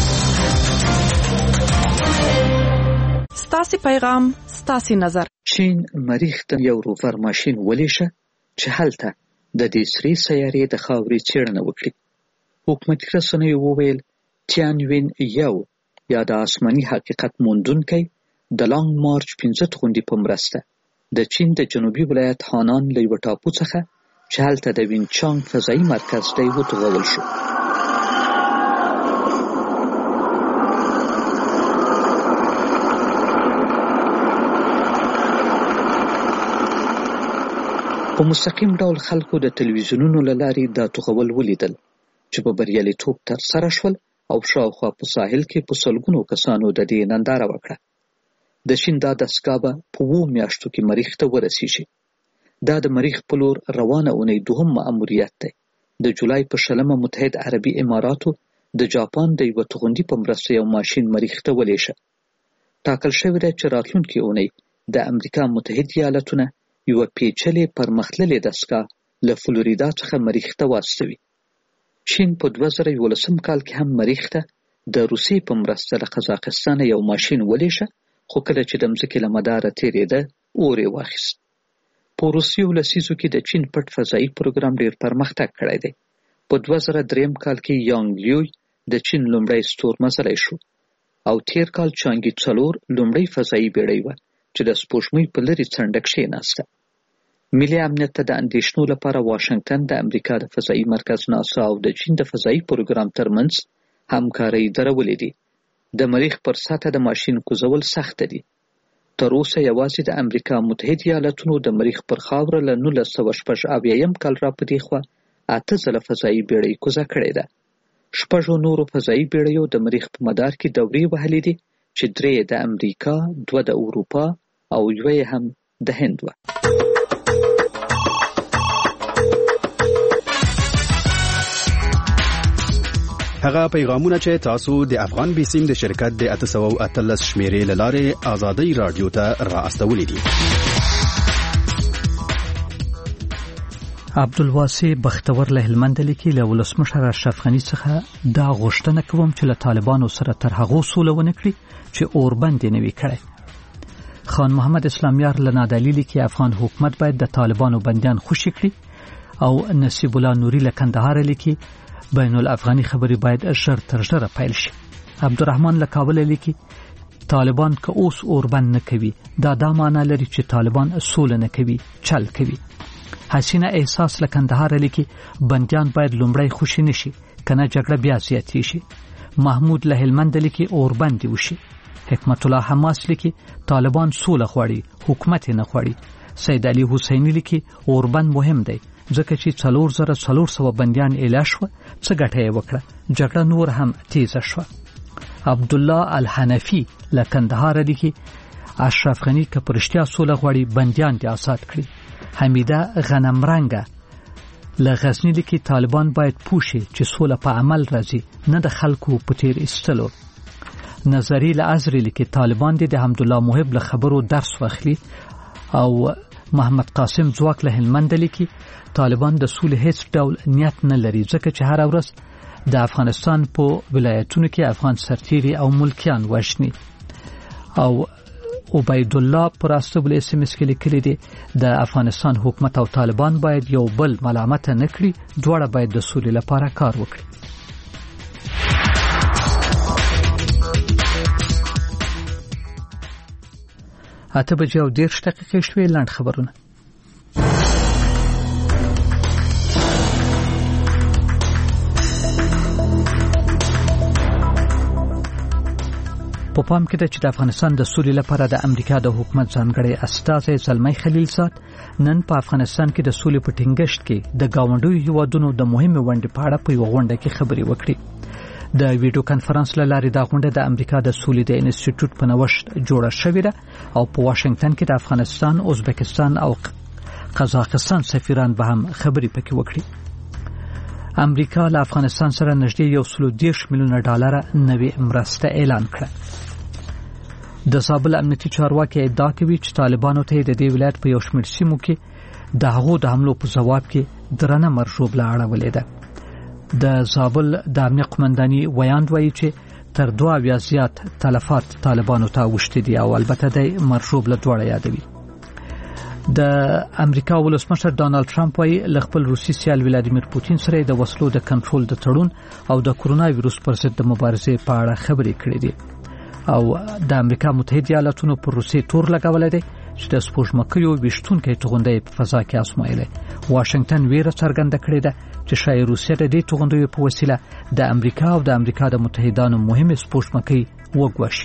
ستاسې پیغام، ستاسې نظر. چین مریخ ته یو روور ماشین ولیشه چې هلته د دې سرې سیارې د خاورې څېړنه وکړي. حکومتي رسنیو وویل تیانوین یو یا د آسماني حقیقت موندونکی د لانګ مارچ پنځه غونډې په مرسته د چین د جنوبي ولایت هانان له یوه ټاپو څخه چې هلته د وینچانګ فضایي مرکز دی وتوغول شو. په مستقیم ډول خلکو د تلویزیونونو له لارې دا توغول ولیدل چې په بریالیتوب ترسره شول او شاوخوا په ساحل کې په سلګونو کسانو د دې ننداره وکړه. د چین دا دستګاه به په اوو میاشتو کې مریخ ته ورسیږي. دا د مریخ په لور روانه اونۍ دوهم مأموریت دی. د جولای په شلمه متحد عربي اماراتو د جاپان د یوه توغندي په مرسته یو ماشین مریخ ته ولیشه. ټاکل شوې ده چې راتلونکې اونۍ د امریکا متحد ایالتونه یوه پیچلې پرمختللې دستګاه له فلوریدا څخه مریخ ته واستوي. چین په دوه زره یولسم کال کې هم مریخ ته د روسیې په مرسته له قزاقستان یو ماشین ولیشه، خو کله چې د مځکې له مداره تېرېده اور یې واخیست. په روسیې لسیزو کې د چین پټ فضایي پروګرام ډېر پرمختګ کړی دی. په دوه زره درېیم کال کې یانګ لیوی د چین لومړی ستورمزلی شو او تېر کال چانګي څلور لومړۍ فضایي بیړۍ وه چې د سپوږمۍ په لرې څنډه کښېناسته. ملي امنیت ته د اندېښنو لپاره واشنګټن د امریکا د فضایي مرکز ناسا او د چین د فضایي پروګرام ترمنځ همکارۍ درولې دي. د مریخ پر سطحه د ماشین کوزول سخته دي. تر اوسه یوازې د امریکا متحد ایالتونو د مریخ پر خاوره له نولس سوه شپږ اویایم کال را په دې خوا اته ځله فضایي بیړۍ کوزه کړې ده. شپږو نورو فضایي بیړیو د مریخ په مدار کې دورې وهلې دي چې درې د امریکا، دوه د اروپا او یوه یې هم د هند وه. هغه پیغامونه چې تاسو د افغان بیسیم د شرکت د اته سوه او اتلس شمیرې له لارې آزادۍ رادیو ته را استولي دي. عبدالواسع بختور له هلمند لیکي له ولسمشر اشرف غني څخه دا غوښتنه کوم چې له طالبانو سره تر هغو سوله ونه کړي چې اوربند یې نه وي کړی. خان محمد اسلامیار له نادعلي لیکي افغان حکومت باید د طالبانو بندیان خوشي کړي. او نصیب الله نوري له کندهار لیکي بین الافغاني خبرې باید ژر تر ژره پیل شي. عبدالرحمن له کابل لیکي طالبان که اوس اوربند نه کوي دا دا معنا لري چې طالبان سوله نه کوي، چل کوي. حسینه احساس له کندهار لیکي بندیان باید لومړی خوشي نشي کنه جګړه بیا زیاتې شي. محمود له هلمند لیکي اوربند وشي. حکمت الله حماس لیکي طالبان سوله غواړي، حکومت نه غواړي. سید علي حسینی لیکي اوربند مهم دی ځکه چې څلور زره څلور سوه بنديان اعلان شو څه ګټه یې وکړه. جګړه نور هم تیزه شوه. عبد الله الحنفي له کندهار لیکي اشرف غنی که پرشتیا سوله غواړي بنديان دې آزاد کړي. حمیده غنمرنګه له غزنی لیکي طالبان باید پوښي چې سوله په عمل راځي نه د خلکو په تیر ایستلو. نظری له ازری لیکي طالبان دې د حمدالله محب له خبرو درس واخلي. او محمد قاسم ځواک له هلمند لیکي طالبان د سولې هیڅ ډول نیت نه لري ځکه چې هر ورځ د افغانستان په ولایتونو کې افغان سرتیري او ملکیان وژني. او عبید الله پر استبل اس ام اس کې لیکلي دي د افغانستان حکومت او طالبان باید یو بل ملامت نه کړي، دواړه باید د سولې لپاره کار وکړي. اته بجې او دېرش دقیقې شوې. لاند خبرونه. په پام کې ده چې د افغانستان د سولې لپاره د امریکا د حکومت ځانګړی استازی زلمی خلیلزاد نن په افغانستان کې د سولې په ټینګښت کې د گاونډیو هیوادونو د مهمې ونډې په اړه په یو غونډه کې خبرې وکړې. د ویډیو کانفرنس له لارې دا غونډه د امریکا د سولې د انسټیټیوټ په نوښت جوړه شوې ده او په واشنگټن کې د افغانستان، ازبکستان او قزاقستان سفیران به هم خبرې پکې وکړي. امریکا له افغانستان سره نږدې یو سل او دېرش میلیونه ډالر نوې مرسته اعلان کړه. د زابل امنیتي چارواکي ادعا کوي چې طالبانو ته د دې ولایت په یو شمېر سیمو کې د هغو د حملو په ځواب کې درنه مرشوبله اړولې ده. د زابل د امنیت قومنداني ویاند وایي چې تر دوه اویا زیات تلفات طالبانو ته اوښتي دي او البته د مرشوبله دواړه یادوي. د امریکا ولسمشر ډانلډ ټرمپ وايي له خپل روسي سیال ولادیمیر پوتین سره د وسلو د کنټرول د تړون او د کرونا وایروس پر ضد د مبارزې په اړه خبرې کړې دي. او د امریکا متحده ایالاتونو پر روسي تور لګولې دي چې د سپوږمکیو وشتونکو توغندې په فضا کې آسمایلې. واشنگټن ویره څرګنده کړې ده چې شاید روسیا د دې توغندې په وسیله د امریکا او د امریکا د متحدانو مهمه سپوږمکۍ وګوښي.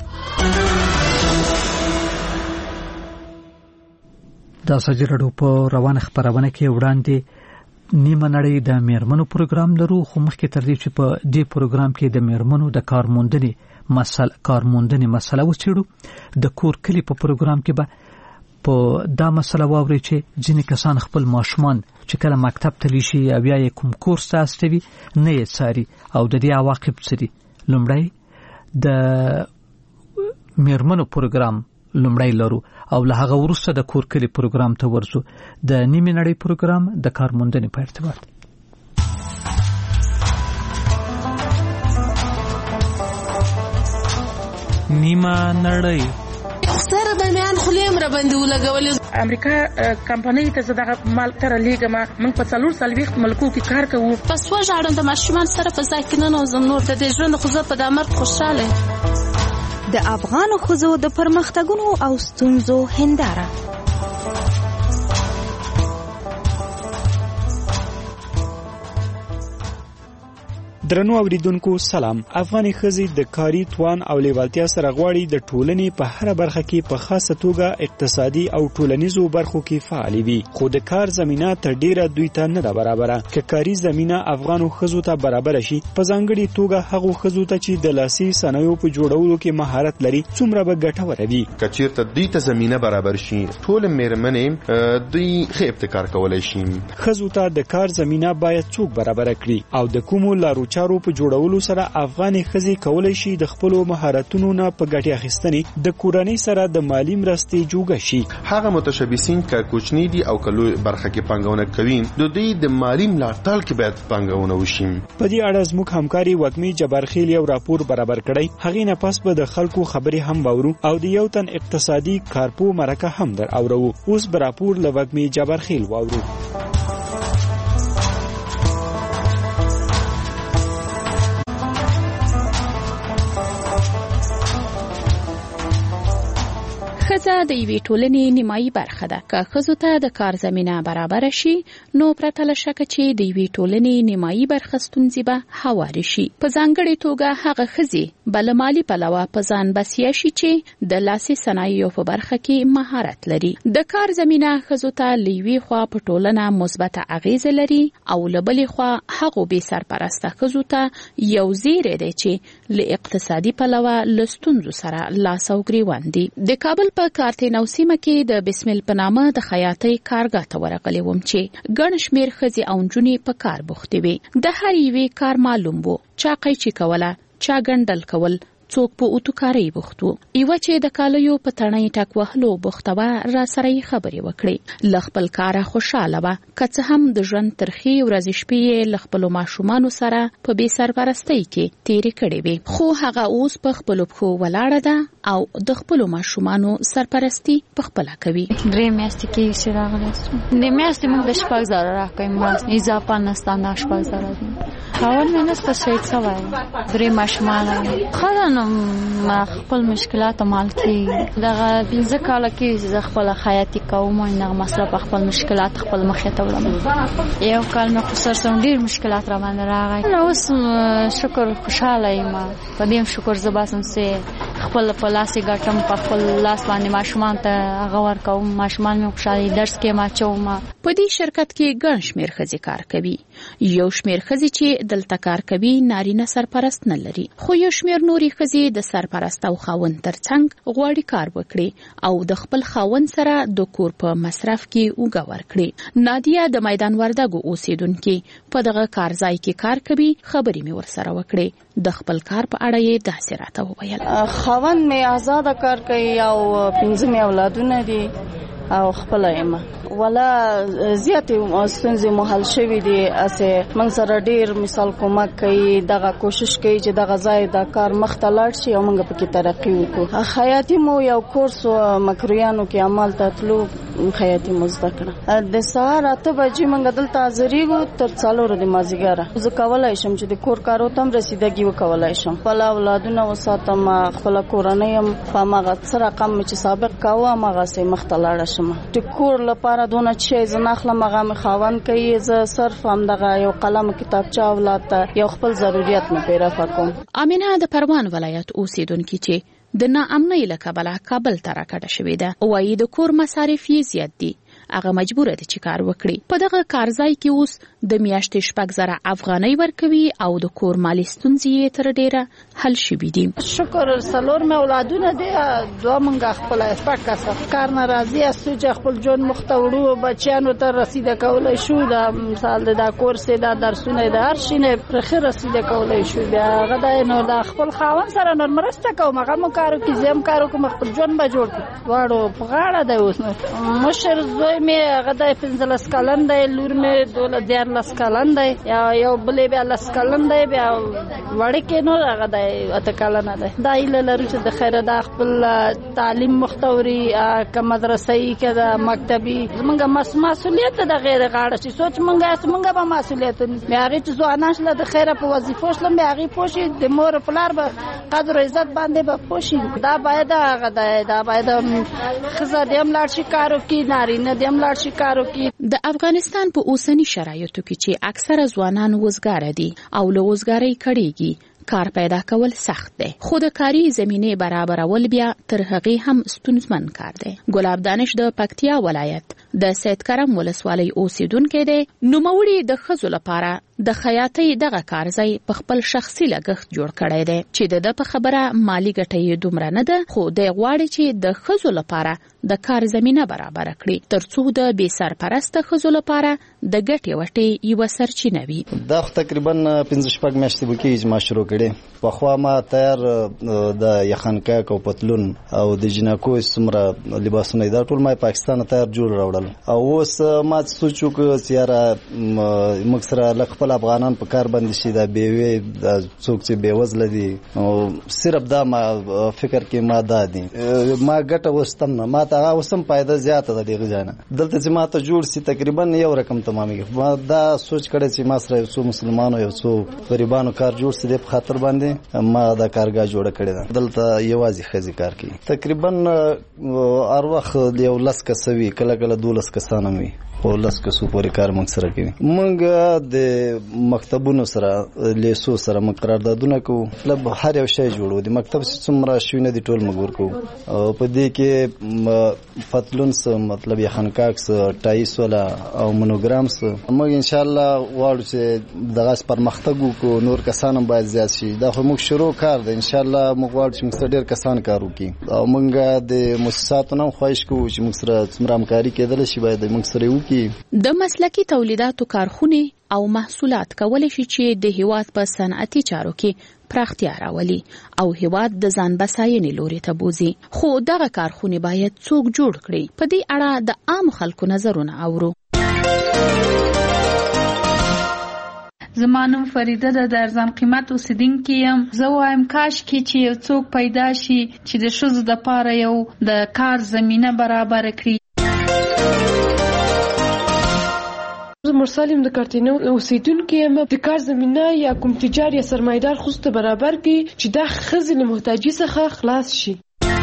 دا سجرړو په روانه خبرونه کې وړاندې نیمه نړۍ د میرمنو پروګرام لرو، خو مخکې تر دې چې په دې پروګرام کې د میرمنو د کارموندنې مسله کارموندنې مسله وڅېړو، د کور کلی په پروګرام کې به په دا مسله واوري چې ځینې کسان خپل ماشومان چې کله مکتب ته لیشي او یا کوم کورس ته استوي نه یې څاري او د دې عواقب څه دي. لومړی د میرمنو پروګرام لومړی لرو او له هغه وروسته د کور کلی پروګرام ته ورځو. د نیمه نړۍ پروګرام د کارموندنې په ارتباط. نیمه نړۍ سره د میان خلیم را باندې ولګول. امریکا کمپنۍ ته زداغه مال تر لیګما من په څلور سلويخت ملکو کې کار کوو. پس وژاړم د ماشومان سره په ځای کې نه نوزم نور د دې ژوند خو زه په دامر خوشاله. د افغان ښځو د پرمختګونو او ستونزو هنداره. درنو اوریدونکو سلام. افغاني ښځې د کاري توان او لیوالتیا سره غواړي د ټولنې په هر برخه کې په خاصه توګه اقتصادي او ټولنیزو برخو کې فعال وي، خو د کار زمينه تر ډیره دوی ته نه ده برابره. که کاري زمينه افغانو ښځو ته برابر شي، په ځانګړي توګه هغه ښځو ته چې د لاسي صنایعو په جوړولو کې مهارت لري څومره به ګټور وي. کچیرته دوی ته زمينه برابر شي، ټول میرمنې دوی ښه ابتکار کولای شي. ښځو ته د کار زمينه باید څوک برابر کړي او د کومو لارو چارو په جوړولو سره افغاني ښځې کولای شي د خپل مهارتونو نه په ګټه اخیستنې د کورنۍ سره د مالی مرستې جوړه شي. هغه متشبثین ک کوچنی دي او کلو برخه کې پنګونه کوي، د دوی د مالی ملاتړ کې باید پنګونه وشي. په دې اړه زموږ همکاري وګمي جبارخیل یو راپور برابر کړی. هغه نه پس به د خلکو خبرې هم باورو او د یو تن اقتصادي کارپو مرکه هم در اورو. اوس به راپور له وګمي جبارخیل واورو. ښځه د یوې ټولنې نیمایي برخه ده. که ښځو ته د کار زمینه برابره شي نو پرته له شکه چې د یوې ټولنې نیمایي برخه ستونزې به هوارې شي. په ځانګړې توګه هغه ښځې به له مالي پلوه په ځان بسیا شي چې د لاسي صنایعو په برخه کې مهارت لري. د کار زمینه ښځو ته له یوې خوا په ټولنه مثبته اغیزه لري او له بلې خوا هغو بې سرپرسته ښځو ته یو زیری دی چې له اقتصادي پلوه له ستونزو سره لاس او ګریوان دي. د کابل په کارتینو سیمه کې د بسمل په نامه د خیاطۍ کارګاه ته ورغلی وم چې ګڼ شمېر ښځې او نجونې په کار بوختې وې. د هر یوې کار معلوم و، چا قیچي کوله، چا ګنډل کول، څوک په اوتوکارۍ بوخت وو. یوه چې د کالیو په تڼۍ ټک وهلو بوخته وه را سره یې خبرې وکړې. له خپل کاره خوشحاله وه، که څه هم د ژوند ترخې ورځې شپې یې له خپلو ماشومانو سره په بې سرپرستۍ کې تېرې کړې وې. خو هغه اوس په خپلو پښو ولاړه ده او د خپلو ماشومانو سرپرستي په خپله کوي. درې میاشتې کېږي چې راغلی سوم. د میاشتې موږ د شپږ زره راکوي مرسته، اضافه نسته، دا شپږ زره دي. خاوند مې نسته، شهید سوی، درې ماشومان ښه ده. نو خپل مشکلات مال کېږي. دغه پنځه کاله کېږي چې زه خپله خیاطي کوم او دغه مصرف خپل مشکلات خپل مخې ته وړم. یو کال مې خو سر سم ډېر مشکلات را باندې راغی. نو اوس شکر خوشحاله یم. په دې شکر زه باسم چې خپل په لاس یې ګټم، په خپل لاس باندې ماشومان ته هغه ورکوم. ماشومان مې خوشحاله درس کې ما اچوم. په دې شرکت کې ګڼ شمېر ښځې کار کوي. یو شمېر ښځې چې دلته کار کوي نارینه سرپرست نه لري، خو یو شمېر نورې ښځې د سرپرست او خاوند ترڅنګ غواړي کار وکړي او د خپل خاوند سره د کور په مصرف کې اوږه ورکړي. نادیه د میدان وردګو اوسیدونکې په دغه کار ځای کې کار کوي. خبرې مې ورسره وکړې. د خپل کار په اړه یې داسې راته وویل. خاوند مې آزاده کار کوي او پنځه مې اولادونه دي او خپله یم. ولا زیاتې ستونزې مو حل شوي دي. اسې موږ سره ډېر مثال کومک کوي، دغه کوشش کوي چې دغه ځای د کار مخته لاړ شي او موږ پکې ترقي وکړو. خیاطي مو یو کورس مکرویانو کې عمل ته تلو، خیاطي مو زده کړه. د سهار اته بجې موږ دلته حاضرېږو تر څلورو د مازدیګره. زه کولی شم چې د کور کارو ته هم رسیدګي وکولی شم، خپل اولادونه وساتم، خپله کورنۍ هم په هماغه څه رقم مې چې سابق کاوه هماغسې مخته لاړه شم. د کور لپاره دونه چې زه نه اخلم، هغه مې خاوند کوي. زه صرف همدغه یو قلم کتابچه اولاد ته یو خپل ضرورت مې پرې رفع کوم. امینه د پروان ولایت اوسیدونکې چې د ناامنۍ له کبله کابل ته راکډه شوې ده، وایي د کور مصارف یې زیات دي. هغه مجبوره ده چې کار وکړي. په دغه کارځای کې اوس د میاشتې شپږ زره افغانۍ ورکوي او د کور مالي ستونزې یې تر ډېره حل شوي دي. شکر څلور مې اولادونه دي، دوه موږ خپله شپږ کسه کار نه راضي یاستو چې خپل ژوند مخته وړو، بچیانو ته رسیده کولی شو. دا مثال د دا کورس دا درسونه د هر شي نه پرخې رسیده کولی شو. بیا هغه دی نو د خپل خاوند سره نور مرسته کوم، هغه مو کار وکړي، زه هم کار وکړم، خپل ژوند به جوړ کړو. دواړو په غاړه دی. اوس مشر زوی مې هغه د پنځلس کلن دی، لور مې دوله دیارلس کلن دی، یا یو بلې بیا لس کلن دی، بیا وړکې نور هغه دی اته کلنه دی. دا هیله لرو چې د خیره دا خپل تعلیم مختوري که مدرسې که د مکتبي زمونږ مسؤلیت ده د غیر غاړه شي. سوچ مونږ مونږ به مسؤلیت بیا هغې چې ځوانان شله د خیره په وظیفو شلم، بیا هغې پوه شي د مور پلار به قدر و عزت باندې به پوه شي. دا باید هغه دی، دا باید ښځه دې هم لاړ شي کار وکړي، نارینه دې هم لاړ شي کار وکړي. د افغانستان په اوسني شرایطو کې چې اکثره ځوانان وزګاره دي او له وزګارۍ کړېږي، کار پیدا کول سخت دی، خو د کاري زمینه برابرول بیا تر هغې هم ستونزمن کار دی. ګلاب دانش د پکتیا ولایت د سید کرم ولسوالۍ اوسیدونکی دی. نوموړي د ښځو لپاره د خیاطۍ دغه کارځای په خپل شخصي لګښت جوړ کړی دی چې د ده په خبره مالي ګټه یې دومره نه ده، خو دی غواړي چې د ښځو لپاره د کار زمینه برابره کړي ترڅو د بې سرپرسته ښځو لپاره د ګټې وټې یوه سرچینه وي. دا خو تقریبا پنځه شپږ میاشتې به کېږي چې ما شروع کړې. پخوا ما تیار د یخن کاک او پتلون او د جناکو څومره لباسونه دا ټول ما پاکستان تیار جوړ راوړل. کول. او اوس ما سوچ وکړ چې یاره موږ سره ل خپل افغانان په کار باندې شي دا بیوي دا څوک چې بیوزله دي او صرف دا ما فکر کې ما دا دي ما ګټه وستم نه ما ته هغه وسم فائدہ زیاته ده دغه ځای نه دلته چې ما ته جوړ سي تقریبا یو رقم تمامېږي. ما دا سوچ کړی چې ما سره یو څو مسلمانانو یو څو غریبانو کار جوړ سي د خاطر باندې ما دا کارګاه جوړه کړې ده. دلته یوازې خزي کار کوي تقریبا هر وخت یو لس کسوي کله کله دولس کسان وي او لس کسو پورې کار موږ سره کوي. موږ د مکتبونو سره لیسو سره مقرردادونه کوو مطلب هر یو شی جوړو د مکتب څومره شوینه د ټول مګور کوو او په دې کې فتلونس مطلب یا خنکاکس ټایس ولا او مونوګرامس موږ ان شاء الله واړو چې دغه پرمختګ وکړو نور کسان هم باید زیات شي. دا خو موږ شروع کار دی ان شاء الله موږ واړو چې موږ سره ډیر کسان کار وکړي او موږ د مؤسساتو نن خواهش کوو چې موږ سره څومره همکاري کېدل شي باید موږ سره وکړي. د مسلکی تولیداتو کارخونه او محصولات کولای شي چې د هیواد په صنعتي چارو کې پراختیا راولي او هیواد د ځان بساینې لوري ته بوزي. خو دغه کارخونه باید څوک جوړ کړي. په دې اړه د عام خلکو نظرونه اورو. زمانم فریده د ارزان قیمت اوسیدونکو یم. زه وایم کاش کې چې یو څوک پیدا شي چې د ښځو دپاره یو د کار زمینه برابر کړي. زه مرسالم د کارتینو اوسیدونکو یم. د کار زمینه یا کوم تجار یا سرمایدار خو ته برابر کړي چې دا ښځې له محتاجۍ څخه خلاص شي.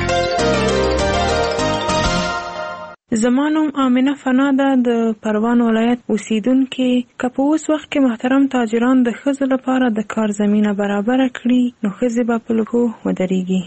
زمانم آمنه فنا ده د پروان ولایت اوسیدونکو. که په اوس وخت کې محترم تاجران د ښځو لپاره د کار زمینه برابر کړي نو ښځې به په لږو ودرېږي.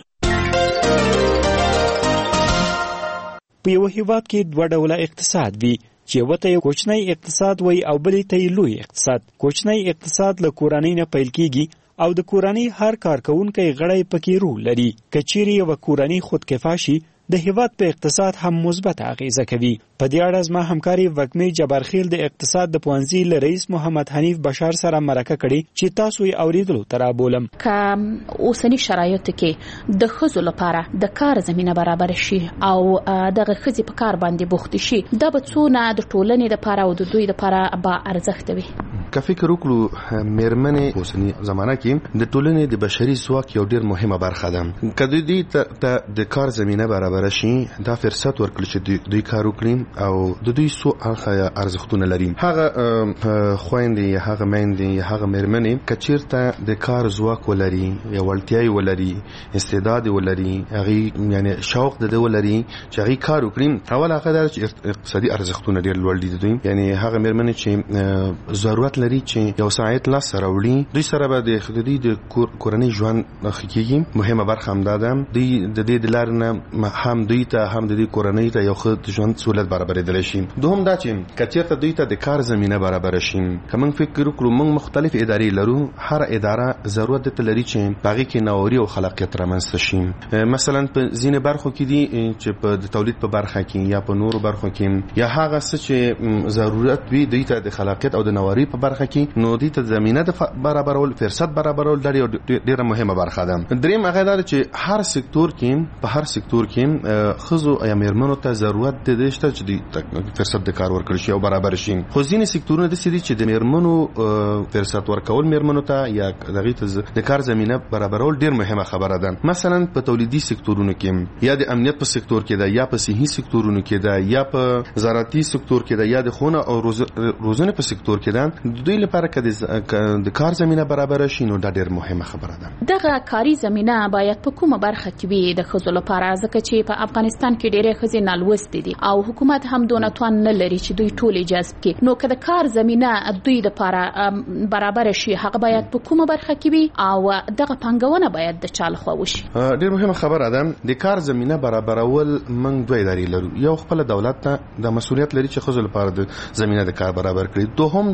په یو هیواد کې دوه ډوله اقتصاد وي چې یو ته کوچنی اقتصاد وای او بلې ته لوی اقتصاد. کوچنی اقتصاد له کورنۍ نه پیل کیږي او د کورنۍ هر کارکونکي غړی پکې رول لري. کچيري یو کورنۍ خودکفا شي د هیواد په اقتصاد هم مثبت اغیزه کوي. په دې اړه زما همکاري وګمي جبارخیل د اقتصاد د پوهنځي له رئیس محمد حنیف بشار سره مرکه کړي چې تاسو یې اوریدلو تر بولم. که اوسنی شرایطو کې د ښځو لپاره د کار زمینه برابر شي او دغه ښځې په کار باندې بوخت شي دا به څونه د ټولنې لپاره او د دوی لپاره با ارزښت وي. که فکر وکړو میرمنې اوسنی زمانہ کې د ټولنې د بشري ځواک یو ډیر مهمه برخه ده. که دوی ته د کار زمینه برابر شي دا فرصت ورکړي چې دوی کار وکړي او د دوی سو اړخه ارزښتونه لري. هغه خويندې یا هغه میندې یا هغه میرمنې کچیرته د کار ځواک ولري یا وړتیاوې ولري استعداد ولري هغه یعنی شوق د دوی ولري چې هغه کار وکړي. اول هغه د اقتصادي ارزښتونه ډیر لوړ دي دوی یعنی هغه میرمنې چې ضرورت لري چې یو ساعت لاس سره وړي دوی سره به د خدای د کورنۍ ژوند حقيقي مهمه برخه هم ده. دوی د دې د لارنه هم دوی ته هم د دې کورنۍ ته یو ښه ژوند سہولت برابرېدلی شي. دوهم دا چې که چېرته دوی ته د کار زمینه برابره شي که موږ فکر وکړو موږ مختلف ادارې لرو هر اداره ضرورت درته لري چې په هغې کې نواري او خلاقیت رامنځته شي. مثلا په ځینې برخو کې دي چې په د تولید په برخه کې یا په نورو برخو کې یا هغه څه چې ضرورت وي دوی ته د خلاقیت او د نواري په برخه کې نو دوی ته زمینه د برابرول فرصت برابرول دا ډېره مهمه برخه ده. دریم هغه دا چې هر سکتور کې په هر سکتور کې ښځو یا میرمنو ته ضرورت دی شته چې د فرصت د کار ورکړل شي او برابر شي. خو ځینې سکتورونه داسې دي چې د میرمنو فرصت ورکول میرمنو ته یا دغې ته د کار زمینه برابرول ډېر مهمه خبره ده. مثلا په تولیدي سکتورونو کې یا د امنیت په سکتور کې ده یا په صحي سکتورونو کې ده یا په زراعتي سکتور کې ده یا د ښوونه او روزنې په سکتور کې ده. د دوی لپاره که د کار زمینه برابر شي نو دا ډېر مهمه خبره ده. دغه کاري زمینه باید په کومه برخه کې وي د ښځو لپاره ځکه چې په افغانستان کې ډېرې ښځې نالوستې دي او حکومت هم دونه توان نه لري چې دوی ټولې جذب کړي. نو که د کار زمینه دوی لپاره برابر شي هغه باید په کومه برخه کې وي او دغه پانګونه باید د چا لخوا وشي. ډېر مهمه خبره ده. د کار زمینه برابرول موږ دوه ادارې لرو. یو خپل دولت ته د مسؤلیت لري چې ښځو لپاره د زمینه د کار برابر کړي. دوهم دا ده چې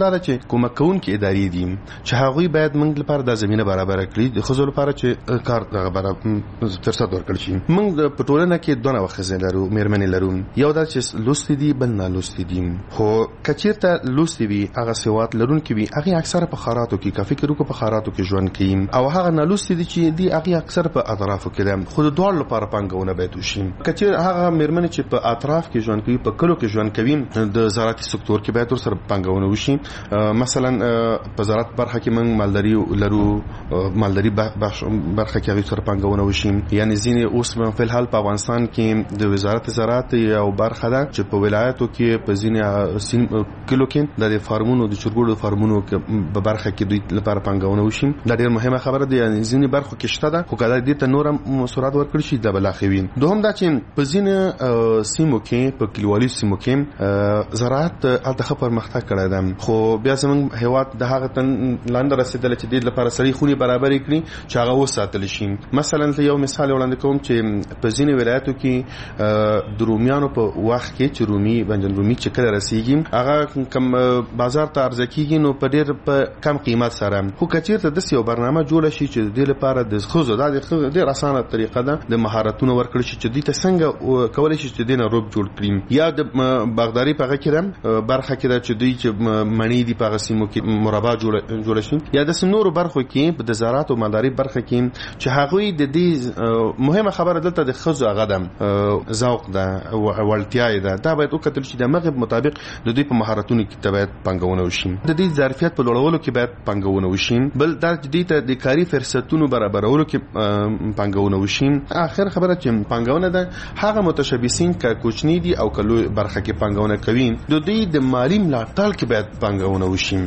کومک کوونکې ادارې دي چې هغوی باید موږ لپاره د زمينه برابر کړي د خزو لپاره چې کار دغه برابر فرصت ورکړي شي. موږ په ټولنه کې دوه وخت لرو مېرمنې لرو، یو دا چې لوستي دي بل نه لوستي دي. خو کچیرته لوستي وي هغه سواد لرونکي وي هغه اکثره په خاراتو کې کافي کړو په خاراتو کې ژوند کوي، او هغه نه لوستي دي چې دی هغه اکثر په اطرافو کې ده. خو د دوه لپاره پنګونه باید وشي. کچیر هغه مېرمنې چې په اطراف کې ژوند کوي په کلو کې ژوند کوي د زراعتي سکتور کې باید ورسره پنګونه وشي. مثلا په زراعت برخه کې موږ مالداري لرو، مالداري برخه کې هغه سره پنګونه وشي. یعنی ځینې اوس په الحال په افغانستان کې د وزارت زراعت یو برخه ده چې په ولایتو کې په ځینې کلو کې د فارمونو د چرګوړو فارمونو کې په برخه کې دوی لپاره پنګونه وشي. دا ډېر مهمه خبره ده. یعنی ځینې برخو کې شته ده، خو کله دې ته نور مسورات ورکړي شي د بلاخوي. دوهم دا چې په ځینې سیمو کې په کلیوالي سیمو کې زراعت الته پرمختګ کړی ده، خو بیا زموږ هیواد د هغه تن لاندې رسیدل چې د لپاره سړي خوني برابر کړي چې هغه وساتل شي. مثلا یو مثال وړاندې کوم چې په ځینې ولایتو کې د رومیانو په وخت کې چې رومي باندې رومي چې کله رسیږي هغه کم بازار ته عرضه کیږي نو په ډېر په کم قیمت سره. خو کچیرته د یو برنامه جوړ شي چې د لپاره د خوځو د ډېر اسانه طریقه ده د مهارتونو ورکړل شي چې دوی ته څنګه کولای شي چې دینه روب جوړ کړي. یا د باغداري په کې برخه کې ده چې دوی چې منی دي په سیمو کې مربع جوړ جوړ شي. یا د سنورو برخو کې د زراعت او مالداري برخه کې چې هغوی د دې مهمه خبره دلته د خوځو هغه ده ذوق ده او ولتیا ده. دا باید وکتل شي د مغرب مطابق د دوی په مهارتونو کې ته باید پنګونه وشي. د دې ظرفیت په لوړولو کې باید پنګونه وشي. بل دا دې ته د کاري فرصتونو برابرولو کې پنګونه وشي. اخر خبره چې پنګونه ده هغه متشبثین کا کوچنی دي او کلو برخه کې پنګونه کوي د دې د مالی ملاتړ کې باید پنګونه وشي.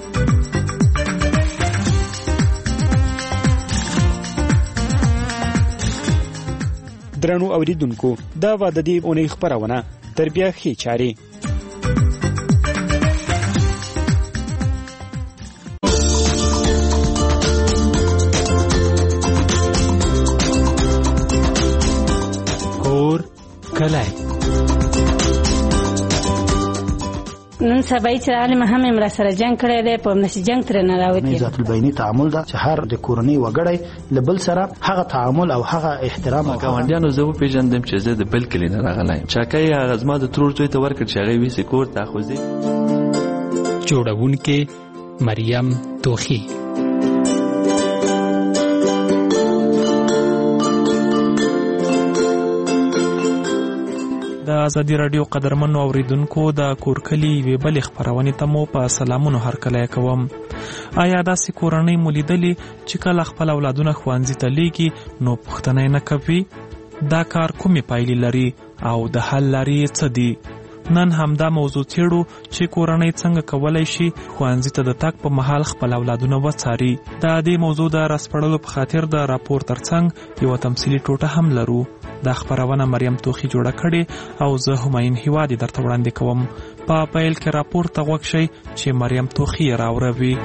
درنو اوریدونکو دا واده دی اونې خبرونه تربیه خي چاري کور کلای نن سبا چې عالم هم امر سره جنگ کړی دی په نشي جنگ تر نه راوتی. ذات البینی تعامل دا چې هر د کورنۍ وګړی لبل سره هغه تعامل او هغه احترام او ګاونډیانو زه په پیژندم چې زه د بل کلی نه راغلی چاکای هغه زما د ترور ځای ته ورکړ چې هغه ویسي کور ته خوځي. جوړونکې مریم توخی. د ازادي رادیو قدرمنو اوریدونکو د کورکلی وی بل خبرونه ته مو په سلامونو هرکلی کوم. آیا داسې کورنۍ مولیدلې چې کله خپل اولادونه خوانځي ته لیږي نو پوښتنه نه کوي دا کار کومې پایلې لري او د حل لارې څه دي؟ نن همدا موضوع تیړو چې کورنۍ څنګه کولای شي خوانځي ته د تک په محل خپل اولادونه وڅاري. دا د موضوع د راسپړلو په خاطر د راپور ترڅنګ یو تمثيلي ټوټه هم لرو. دا خبرونه مریم توخی جوړه کړي او زه هماین هیوادي درته وړاندې کوم. په پیل کې راپور ته غوږ شئ چې مریم توخی راوړوي.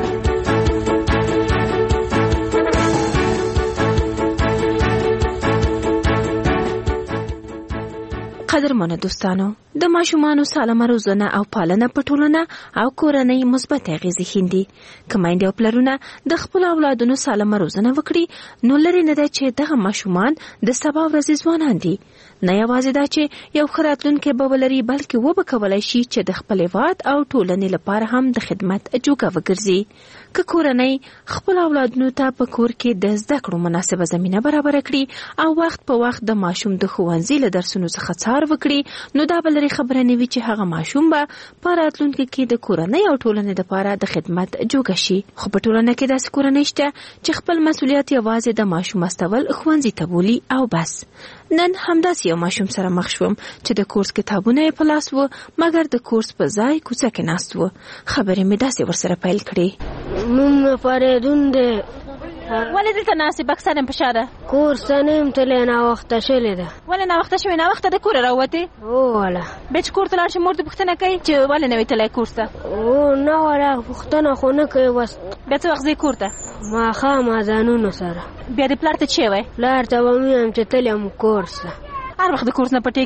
قدرمنو دوستانو د ماشومانو سالمه روزنه او پالنه په ټولنه او کورنۍ مثبت اغیزې ښندي. که میندې او پلرونه د خپل اولادونو سالمه روزنه وکړي نو لري نه ده چې دغه ماشومان د سبا ورځې ځوانان دي. نه یوازې دا چې یو ښه راتلونکی به ولري بلکې وبه کولی شي چې د خپل هیواد او ټولنې لپاره هم د خدمت جوګه وګرځي. که کورنۍ خپل اولادونو ته په کور کې د زده کړو مناسبه زمینه برابره کړي او وخت په وخت د ماشوم د ښوونځي له درسونو څخه څار وکړي نو دا به لري خبره نه وي چې هغه ماشوم به په راتلونکي کې د کورنۍ او ټولنې لپاره د خدمت جوګه شي. خو په ټولنه کې داسې کورنۍ شته چې خپل مسؤلیت یوازې د ماشوم استول ښوونځي ته بولي او بس. نن همداسې یو ماشوم سره مخ شوم چې د کورس کتابونه یې په لاس وو مګر د کورس په ځای کوڅه کې ناست وو. خبرې مې داسې ورسره پیل کړې. نوم فریدون دی. ولې دلته ناستې بکسه دې په شا ده؟ کورس ته نه یم تللی ناوخته شوې ده. ولې ناوخته شوې؟ ناوخته د کوره راووتې؟ هو واله. بیا چې کور ته لاړ شي مور دې پوښتنه کوي چې ولې نه وې تللی کورس ته؟ هو نه واله پوښتنه خو نه کوي بس. بیا څه وخت ځې کور ته؟ ماښام اذانونو سره. بیا دې پلار ته چې وایې؟ پلار ته به مې وایم چې تللی یم کورس ته. هر وخت د کورس نه پټېږي؟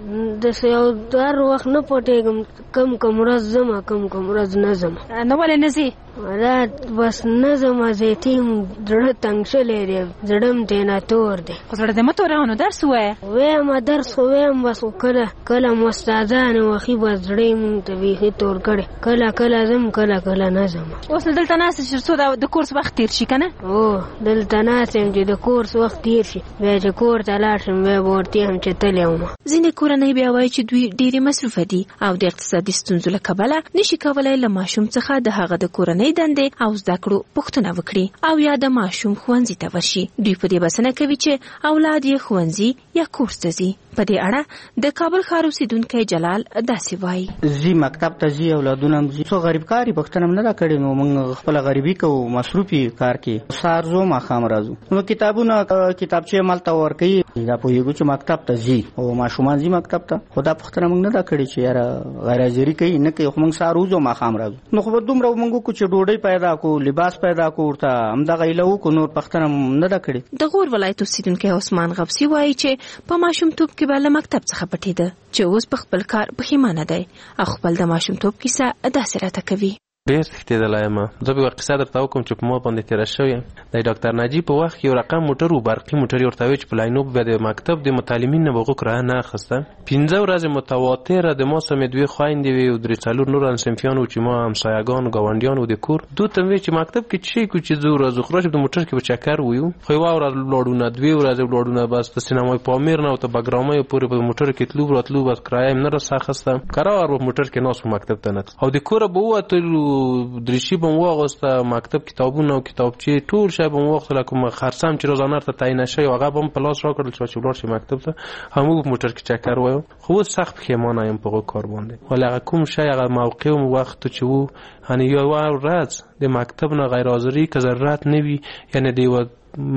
د یو هر وخت نه پټېږم کم کم ورځ ځم کم کم ورځ نه ځم. نو ولې نه ځې؟ دا بس نه ځم زیتي زړه تنګ شلی دی زړه م تېنه تور دی. خو زړه دې مه توروه نو درس ووایه. ویم درس خو ویم بس کله کله مو استادانې وښي بس زړه یې مونږ ته بیخي تور کړی کله کله ځم کله کله نه ځم. اوس نو دلته ناست چې څو د کورس وخت تېر شي که نه؟ هو دلته ناست یم چې د کورس وخت تېر شي بیا چې کور ته لاړ شم بیا به ورته یم چې تللی وم. ځینې کورنۍ بیا وایي چې دوی ډېرې مصروفه دي او د اقتصادي ستونزو له کبله نشي کولی له ماشوم څخه د هغه د کورنۍ دندې او زده کړو پوښتنه وکړي او یا د ماشوم ښوونځي ته ورشي. دوی په دې بسنه کوي چې اولاد یې ښوونځي یا کورس ته ځي. په دې اړه د کابل ښار اوسېدونکی جلال داسې وایي. ځي مکتب ته ځي اولادونه هم ځي. څو غریب کاري پوښتنه هم نه ده کړې نو موږ خپله غریبي کوو مصروفي کار کې سهار ځو ماښام راځو. نو کتابونه کتابچې مالته ورکوي دا پوهېږو چې مکتب ته ځي او ماشومان ځي مکتب ته. خو دا پوښتنه موږ نه ده کړې چې یاره غیر حاضري کوي نه کوي خو موږ سهار وځو ماښام راځو. نو خو به دومره موږ وکړو چې ډوډۍ پیدا کړو لباس پیدا کړو ورته همدغه ایله وکړو نور پوښتنه نه ده کړې. د غور ولایت اوسېدونکی عثمان غبسي وایي چې په ماشومتوب کې به له مکتب څخه پټېده چې اوس په خپل کار پښیمانه دی او خپل د ماشومتوب کیسه داسې راته کوي. ډېر تښتېدلی یم. زه به یوه قصه درته وکړم چې په ما باندې تېره شوې. د ډاکټر ناجي په وخت کې یو رقم موټر و برقي موټر یې ورته وایي چې په لاینو به د مکتب د متعلمین نه به هغو کرایه نه اخیسته. پنځه ورځې متواتره د ما سمې دوې خویندې وې او درې څلور نور صنفیان وو چې ما همسایهګان ګاونډیان وو د کور. دوی ته مې ویل چې مکتب کې څه کوو چې ځو ورځو خو راشو د موټر کې به چکر ویو. خو یوه ورځ ولاړو نه دوې ورځې ولاړو نه بس د سینمای پامیر نه او تر بګرامیو پورې په موټر کې تلو راتلو بس کرایه یې نه راسه اخیسته. کرار به موټر کې ناست مکتب ته نه او د کوره به ووتلو دریشي به مو واغوسته مکتب کتابونه او کتابچې ټول شی به مو واخیستل کوم خرڅم چې روزانه ته تعیین شوی هغه به مو په لاس راکړل چې ولاړ شي مکتب ته همو په موټر کې چکر وایو. خو اوس سخت پښیمانه یم په هغه کار باندې. ولی هغه کوم شی هغه موقع و وخت چې وو یعنې یوه ورځ د مکتب نه غیر حاضري که ضرورت نه وي یعنې د یوه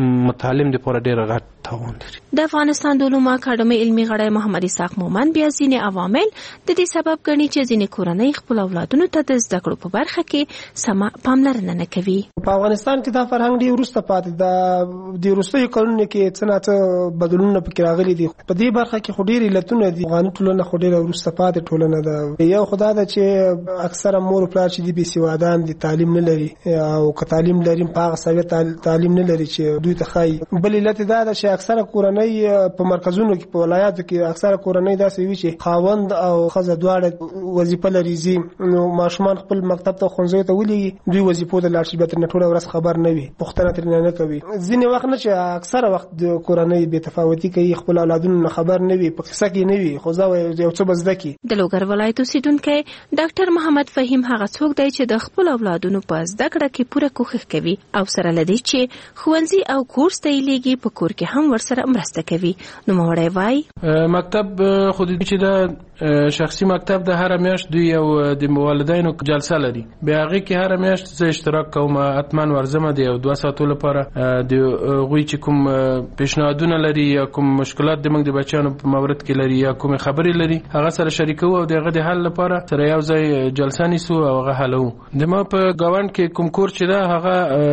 متعلم دپاره ډېره غټ تاوان لري. د افغانستان د علومو اکاډمۍ علمي غړی محمد اسحاق مومن بیا ځینې عوامل د دې سبب ګڼي چې ځینې کورنۍ خپل اولادونو ته د زده کړو په برخه کې سمه پاملرنه نه کوي. په افغانستان کې دا فرهنګ ډېر وروسته پاتې ده. د وروستیو کلونو کې څه نه څه بدلونونه پکې راغلي دي. په دې برخه کې خو ډېر علتونه دي. افغاني ټولنه خو ډېره وروسته پاتې ټولنه ده. یو خو دا ده چې اکثره مور او پلار چې دي بېسوادان دي تعلیم نه لري او که تعلیم لري په هغه سویه تعلیم نه لري چې دوی ته ښایي. بل علت دا ده چې اکثره کورنۍ په مرکزونو کې په ولایاتو کې اکثره کورنۍ داسې وي چې خاوند او ښځه دواړه وظیفه لري ځي نو ماشومان خپل مکتب ته ښوونځیو ته ولېږي دوی وظیفو ته لاړ شي بیا ترېنه ټوله ورځ خبر نه وي پوښتنه ترېنه نه کوي. ځینې وخت نه چې اکثره وخت د کورنۍ بې تفاوتي کوي خپل اولادونو نه خبر نه وي په قصه کې نه وي خو زه یو څه به زده کړي. د لوګر ولایت اوسېدونکی ډاکټر محمد فهیم هغه څوک دی چې د خپل اولادونو په زده کړه کې پوره کوښښ کوي او سره له دې چې ښوونځي او کورس ته یې لیږي په کور کې هم ورسره مرسته کوي. نو مړی وای مکتب خو دې چې دا شخصي مکتب د هر میاشت دوی یو د والدینو جلسه لري بیا هغه کې هر میاشت زه اشتراک کوم اتمن ورزم دی او دوه ساعتو لپاره د غوي چې کوم پیشنهادونه لري یا کوم مشکلات د موږ د بچیانو په مورد کې لري یا کوم خبرې لري هغه سره شریکو او دغه د حل لپاره سره یو ځای جلسه نیسو او هغه حلو. د ما په گاوند کې کوم کور چې دا هغه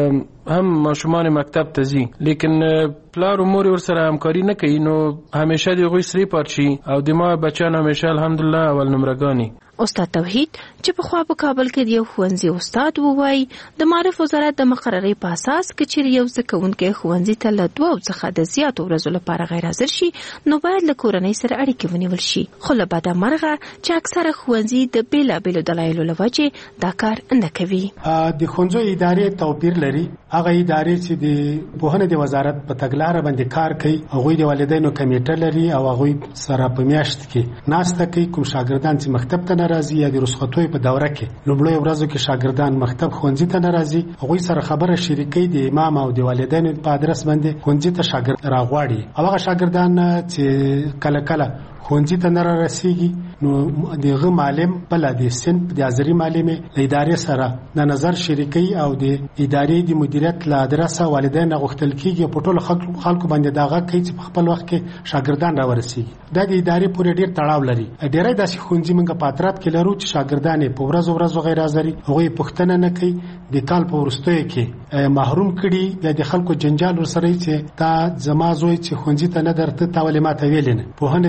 هم ماشومان مکتب ته ځي لیکن پلار او مور ورسره همکاري نه کوي نو همیشه د غوي سری پارچی او د ما بچیان همیشه الحمدلله اول نمرګانی. استاد توحید چې په خوا په کابل کې د یو ښوونځي استاد ووایي د معارف وزارت د مقررې په اساس کې چې یو زده کوونکی ښوونځي ته له دوه څخه د زیاتو ورځو لپاره غیر حاضر شي نو باید له کورنۍ سره اړیکې ونیول شي. خو له بده مرغه چې اکثره ښوونځي د بېلابېلو دلایلو له وجې دا کار نه کوي. د ښوونځیو ادارې توپیر لري. هغه ادارې چې د پوهنې د وزارت په تګلاره باندې کار کوي هغوی د والدینو کمیټه لري او هغوی سره په میاشت کې ناسته کوي کوم شاګردان چې مکتب ته ناراضي یا د رخصتیو په دوره کې لومړی ورځو کې شاګردان مکتب ښوونځي ته ناراضي هغوی سره خبره شریکي د امام او د والدینو په ادرس باندې ښوونځي ته شاګرد راغواړي او هغه شاګردان چې کله کله ښوونځي ته نه رارسېږي نو دغه معلم بل د صنف د حاضري معلمې له ادارې سره د نظر شریکي او د ادارې د مدیریت له ادرسه والدین غوښتل کېږي په ټولو خلکو باندې دغه کوي چې په خپل وخت کې شاګردان راورسېږي. دا د ادارې پورې ډېر تړاو لري. ډېری داسې ښوونځي موږ په اطراف کې لرو چې شاګردان په ورځو ورځو غیر حاضري هغوی پوښتنه نه کوي د کال په وروستیو کې محروم کړي یا د خلکو جنجال ورسره چې تا زما زوی چې ښوونځي ته نه درته تا ولې ماته ویلې نه. پوهنې د وزارت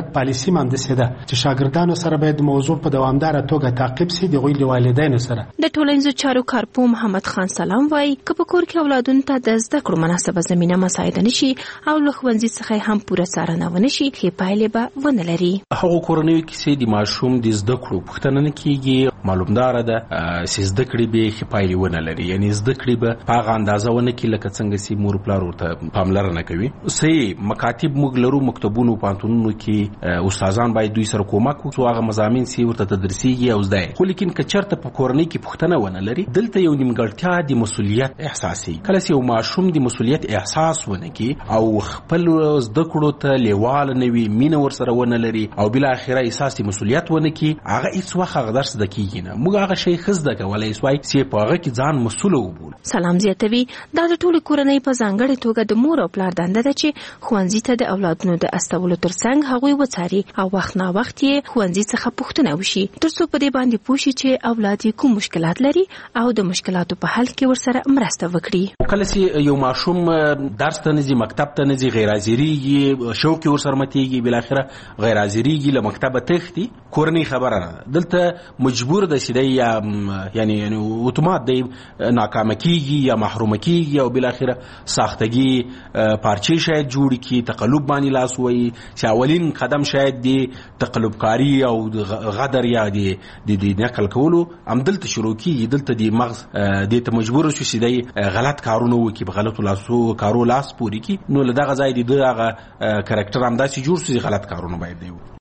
وزارت پالیسی مانده ده چې شاګردانو سره باید موضوع په دوامدار توګه تعقیب سي د غوي والدینو سره. د ټولنیزو چارو کارپو محمد خان سلام وایي که په کور کې اولادونو ته د زده کړو مناسبه زمینه مساعده نشي او له ښوونځي څخه هم پوره څارنه ونه شي ښې پایلې به ونه لري. هغو کورنیو کې چې د ماشوم د زده کړو پوښتنه نه کیږي معلومدار ده چې زده کړې به ښې پایلې ونه لري، یعنی زده کړې به په هغه اندازه ونه کړي لکه څنګه چې مور پلار ورته پاملرنه کوي. صحیح مکاتب موږ لرو، مکتبونو پوهنتونونو کې استادان باید دوی سره کومک وکړي هغه مضامین چې ورته تدریسیږي او زده یې، خو لیکن که چېرته په کورنۍ کې پوښتنه ونه لري دلته یو نیمګړتیا د مسؤلیت احساسي. کله چې یو ماشوم د مسؤلیت احساس ونه کړي او خپل زده کړو ته لیواله نه وي، مینه ورسره ونه لري او بالاخره احساس د مسؤلیت ونه کړي، هغه هېڅ وخت هغه درس زده کېږي نه. موږ هغه شی ښه زده کولی سوای چې په هغه کې ځان مسؤله وبولو. سلام زیاتوي دا د ټولې کورنۍ په ځانګړې توګه د مور او پلار دنده ده چې ښوونځي ته د اولادونو د استولو ترڅنګ هغوی وڅاري او وخت نا وخت یې ښوونځي څخه پوښتنه وشي تر څو په دې باندې پوه شي چې اولاد یې کوم مشکلات لري او د مشکلاتو په حل کې ورسره مرسته وکړي. کله چې یو ماشوم درس ته نه ځي، مکتب ته نه ځي، غیر حاضرېږي، شوق یې ورسره ماتېږي، بالاخره غیر حاضرېږي، له مکتبه تښتي، کورنۍ خبره نه ده. دلته مجبور ده چې دی یا یعنی یعنی اتومات دی ناکامه کېږي یا محرومه کېږي او بالاخره ساختګي پارچې شاید جوړ کړي، تقلب باندې لاس ووهي چې اولین قدم شاید دی تقلبکاري او غدر یا د د نقل کولو همدلته شروع کېږي. دلته د مغز دې ته مجبور شو چې دی غلط کارونه وکړي، په غلطو لاسو کارو لاس پورې کړي، نو له دغه ځای د ده هغه کرکټر همداسې جوړ شو چې غلط کارونه باید دی وکړي.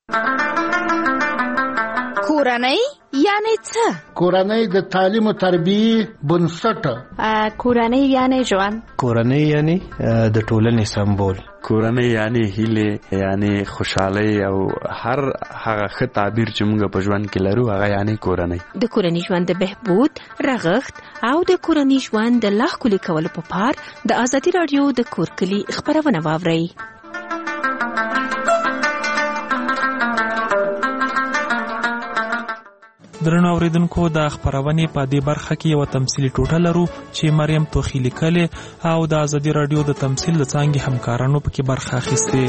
کورنۍ یعنی څه؟ کورنۍ د تعلیم او تربیه بنسټ. کورنۍ یعنی ژوند. کورنۍ یعنی د ټولنې سمبول. کورنۍ یعنی هیله، یعنی خوشحالي او هر هغه ښه تعبیر چې موږ په ژوند کې لرو هغه یعنی کورنۍ. د کورنۍ ژوند د بهبود، رغښت او د کورنۍ ژوند د لا ښکلي کولو په پار د ازادي راډیو د کور کلي خپرونه واورئ. درنو اوریدونکو د خبرونې په دې برخه کې یو تمثیلي ټوټه لرو چې مریم توخی لیکلې او د ازادي راډیو د تمثیل د څانګې همکارانو پکې برخه اخیستې.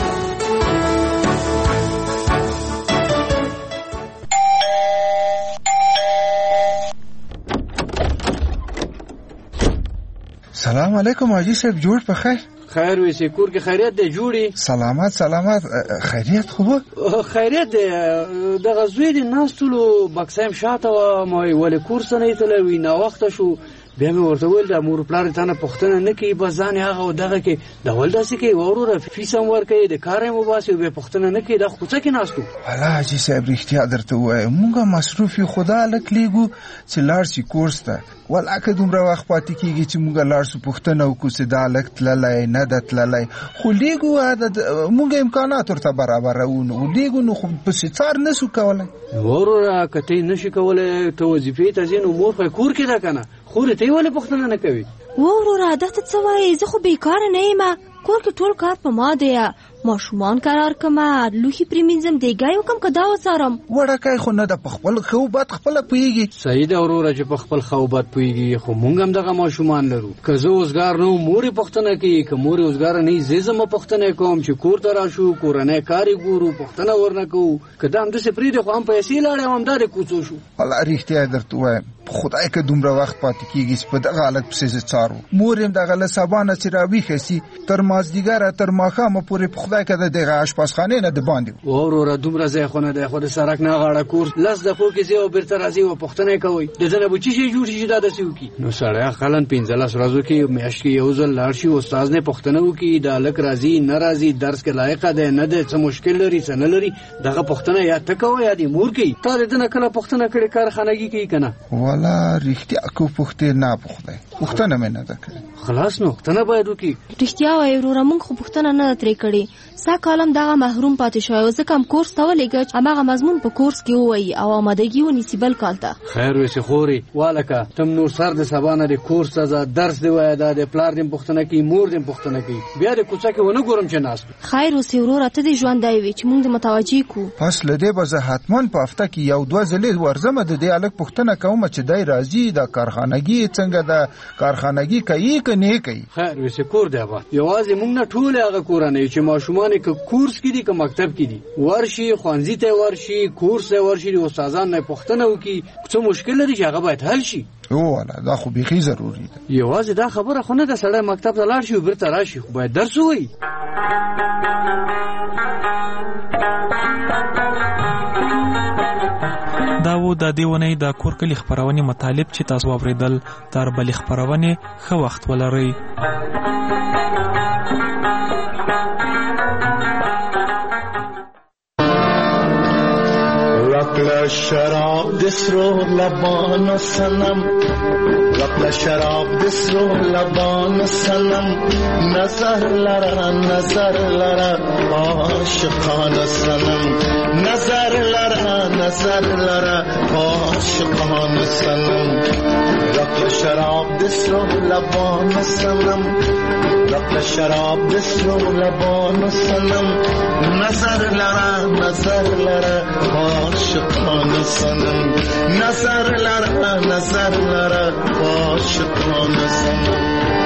سلام علیکم حاجی صاحب، جوړ په خیر؟ خیر ویسې کور کې خیریت دی جوړي؟ سلامات سلامات. خیریت خو خیریت دی. دغه زوی دی ناستلو بکسایم شاته و ما ولې کور څه نه تلوي نا وخت شو بیا مې ورته ویل د مور پلار ته نه پوښتنه نه کوي بس ځان هغه دغه کې د ول داسې کوي وروره فیس هم ورکوي د کار هم وباسي بیا پوښتنه نه کوي د خوڅه کې ناستو. والله حاجي صاحب رښتیا درته وایم موږ مصروف یو خدا لک لیګو چې لاړ شي کورس ته ولا که دومره وخت پاتې کېږي چې موږ لاړ شو پوښتنه وکړو چې دا لک تللی نه ده تللی خو لیګو موږ امکانات ورته برابروو نو لیګو نو خو پسې څار نه شو کولی. وروره که ته یې نه شي کولی ته وظیفې ته ځې نو مور خو کور کې ده که نه خورې ته یې ولې پوښتنه نه کوي؟ وروره دا ته څه وایې؟ زه خو بېکاره نه یم، کور کې ټول کار په ما دی، ماشومان قرار کمه، لوښي پرېمینځم، دیګی وکم که دا وڅارم. وړکی خو نه ده په خپل ښه او بد خپله پوهېږي. صحیح ده وروره چې په خپل ښه او بد پوهېږي خو مونږ هم دغه ماشومان لرو. که زه اوزګار نه وم مور یې پوښتنه کوي، که مور یې اوزګاره نه وي زه زما پوښتنه کوم چې کور ته راشو کورنی کار یې ګورو پوښتنه ورنه کوو. که دا همداسې پرېږدې خو هم پیسې لاړې او همدا دې کوڅو شو. والله رښتیا یې درته وایم په خدای که دومره وخت پاتې کېږي چې په دغه حالت پسې زه څارو. مور یم دغه له سبا نه چې راویښه سي تر مازدیګره تر ماښامه پورې په خدای که د دغه اشپزخانې نه د باندې وروره دومره ځای خو نه دی خو د سړک نه غاړه کور لس دقیقو کې ځې او بېرته راځې او پوښتنه یې کوئ د ده نه به څه شی جوړ شي چې دا داسې وکړي. نو سړی اقلاً پنځلس ورځو کې میاشت کې یو ځل لاړ شي استاد نه پوښتنه وکړي دا هلک راځي نه راځي درس کې لایقه دی نه دی څه مشکل لري څه نه لري دغه پوښتنه یا ته کوه یا دې مور کوي. تا د ده نه کله پوښتنه کړې کارخانګي کوي که نه؟ والله رښتیا کو پوښتې نه پوښتې پوښتنه مې نه ده کړې. خلاص نو پوښتنه باید وکړي. رښتیا وایې وروره موږ خو پوښتنه نه ده ترې کړې. سږ کال هم دغه محروم پاتې شوی و ځکه هم کورس ته ولېږه چې هماغه مضمون په کورس کې ووایي او آمادګي ونیسي بل کال ته. خیر ویسې خورې والکه تم نور سر د سبا نه د کورس ته ځه درس دې وایه دا د پلار دې پوښتنه کوي مور دې پوښتنه کوي بیا د کوڅه کې ونه ګورم چې ناست. خیر اوسې وروره ته دې ژوندی وي چې موږ دې متوجه کړو. پس له دې به زه حتما په هفته کې یو دوه ځلې ورځم د دې هلک پوښتنه کوم چې دی راځي دا کارخانګي څنګه ده کارخانګي کوي که نه کوي. خیر ویسې کور دی اباد یوازې موږ نه ټولې هغه کورنۍ چې ماشوم ماشومان که کورس کې دي که مکتب کې دي ورشي خوانزي ته ورشي کورس ته ورشي د استادانو نه پوښتنه وکړي څه مشکل لري چې هغه باید حل شي. او والا دا خو بيخي ضروري ده. یوازې دا خبره خو نه ده سړی مکتب ته لاړ شي او بیرته راشي خو باید درس ووایي. دا و د دې ونې د کور کلي خپرونې مطالب چې تاسو واوریدل تر بلې خپرونې ښه وخت ولرئ. رقل شراب دسرو لبان سنم رقل شراب دسرو لبان سنم نظر لرا نظر لرا عاشقان سنم نظر لرا نظر لرا عاشقان سنم رقل شراب دسرو لبان سنم رقل شراب دسرو لبان سنم نظر لرا نظر لرا عاشقان سنم نظر لرا نظر لرا عاشقان سنم.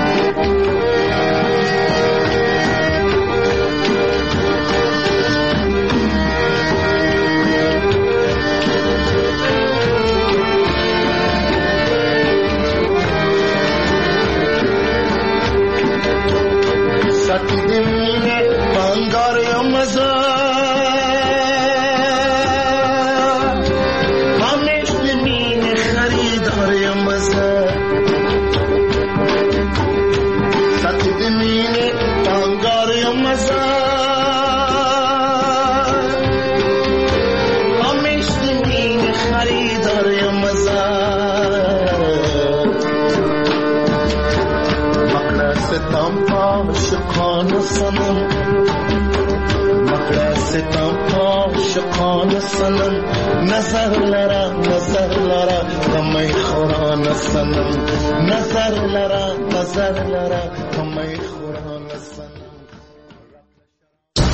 ساتی دمینه بانگار یا مزا همیش دمینه خریدار یا مزا ساتی دمینه بانگار یا مزا همیش دمینه خریدار یا مزا ستم عاشقان سنم مقلا ستم عاشقان سنم نظر لرا نظر لرا کمی خوران سنم نظر لرا نظر لرا کمی خوران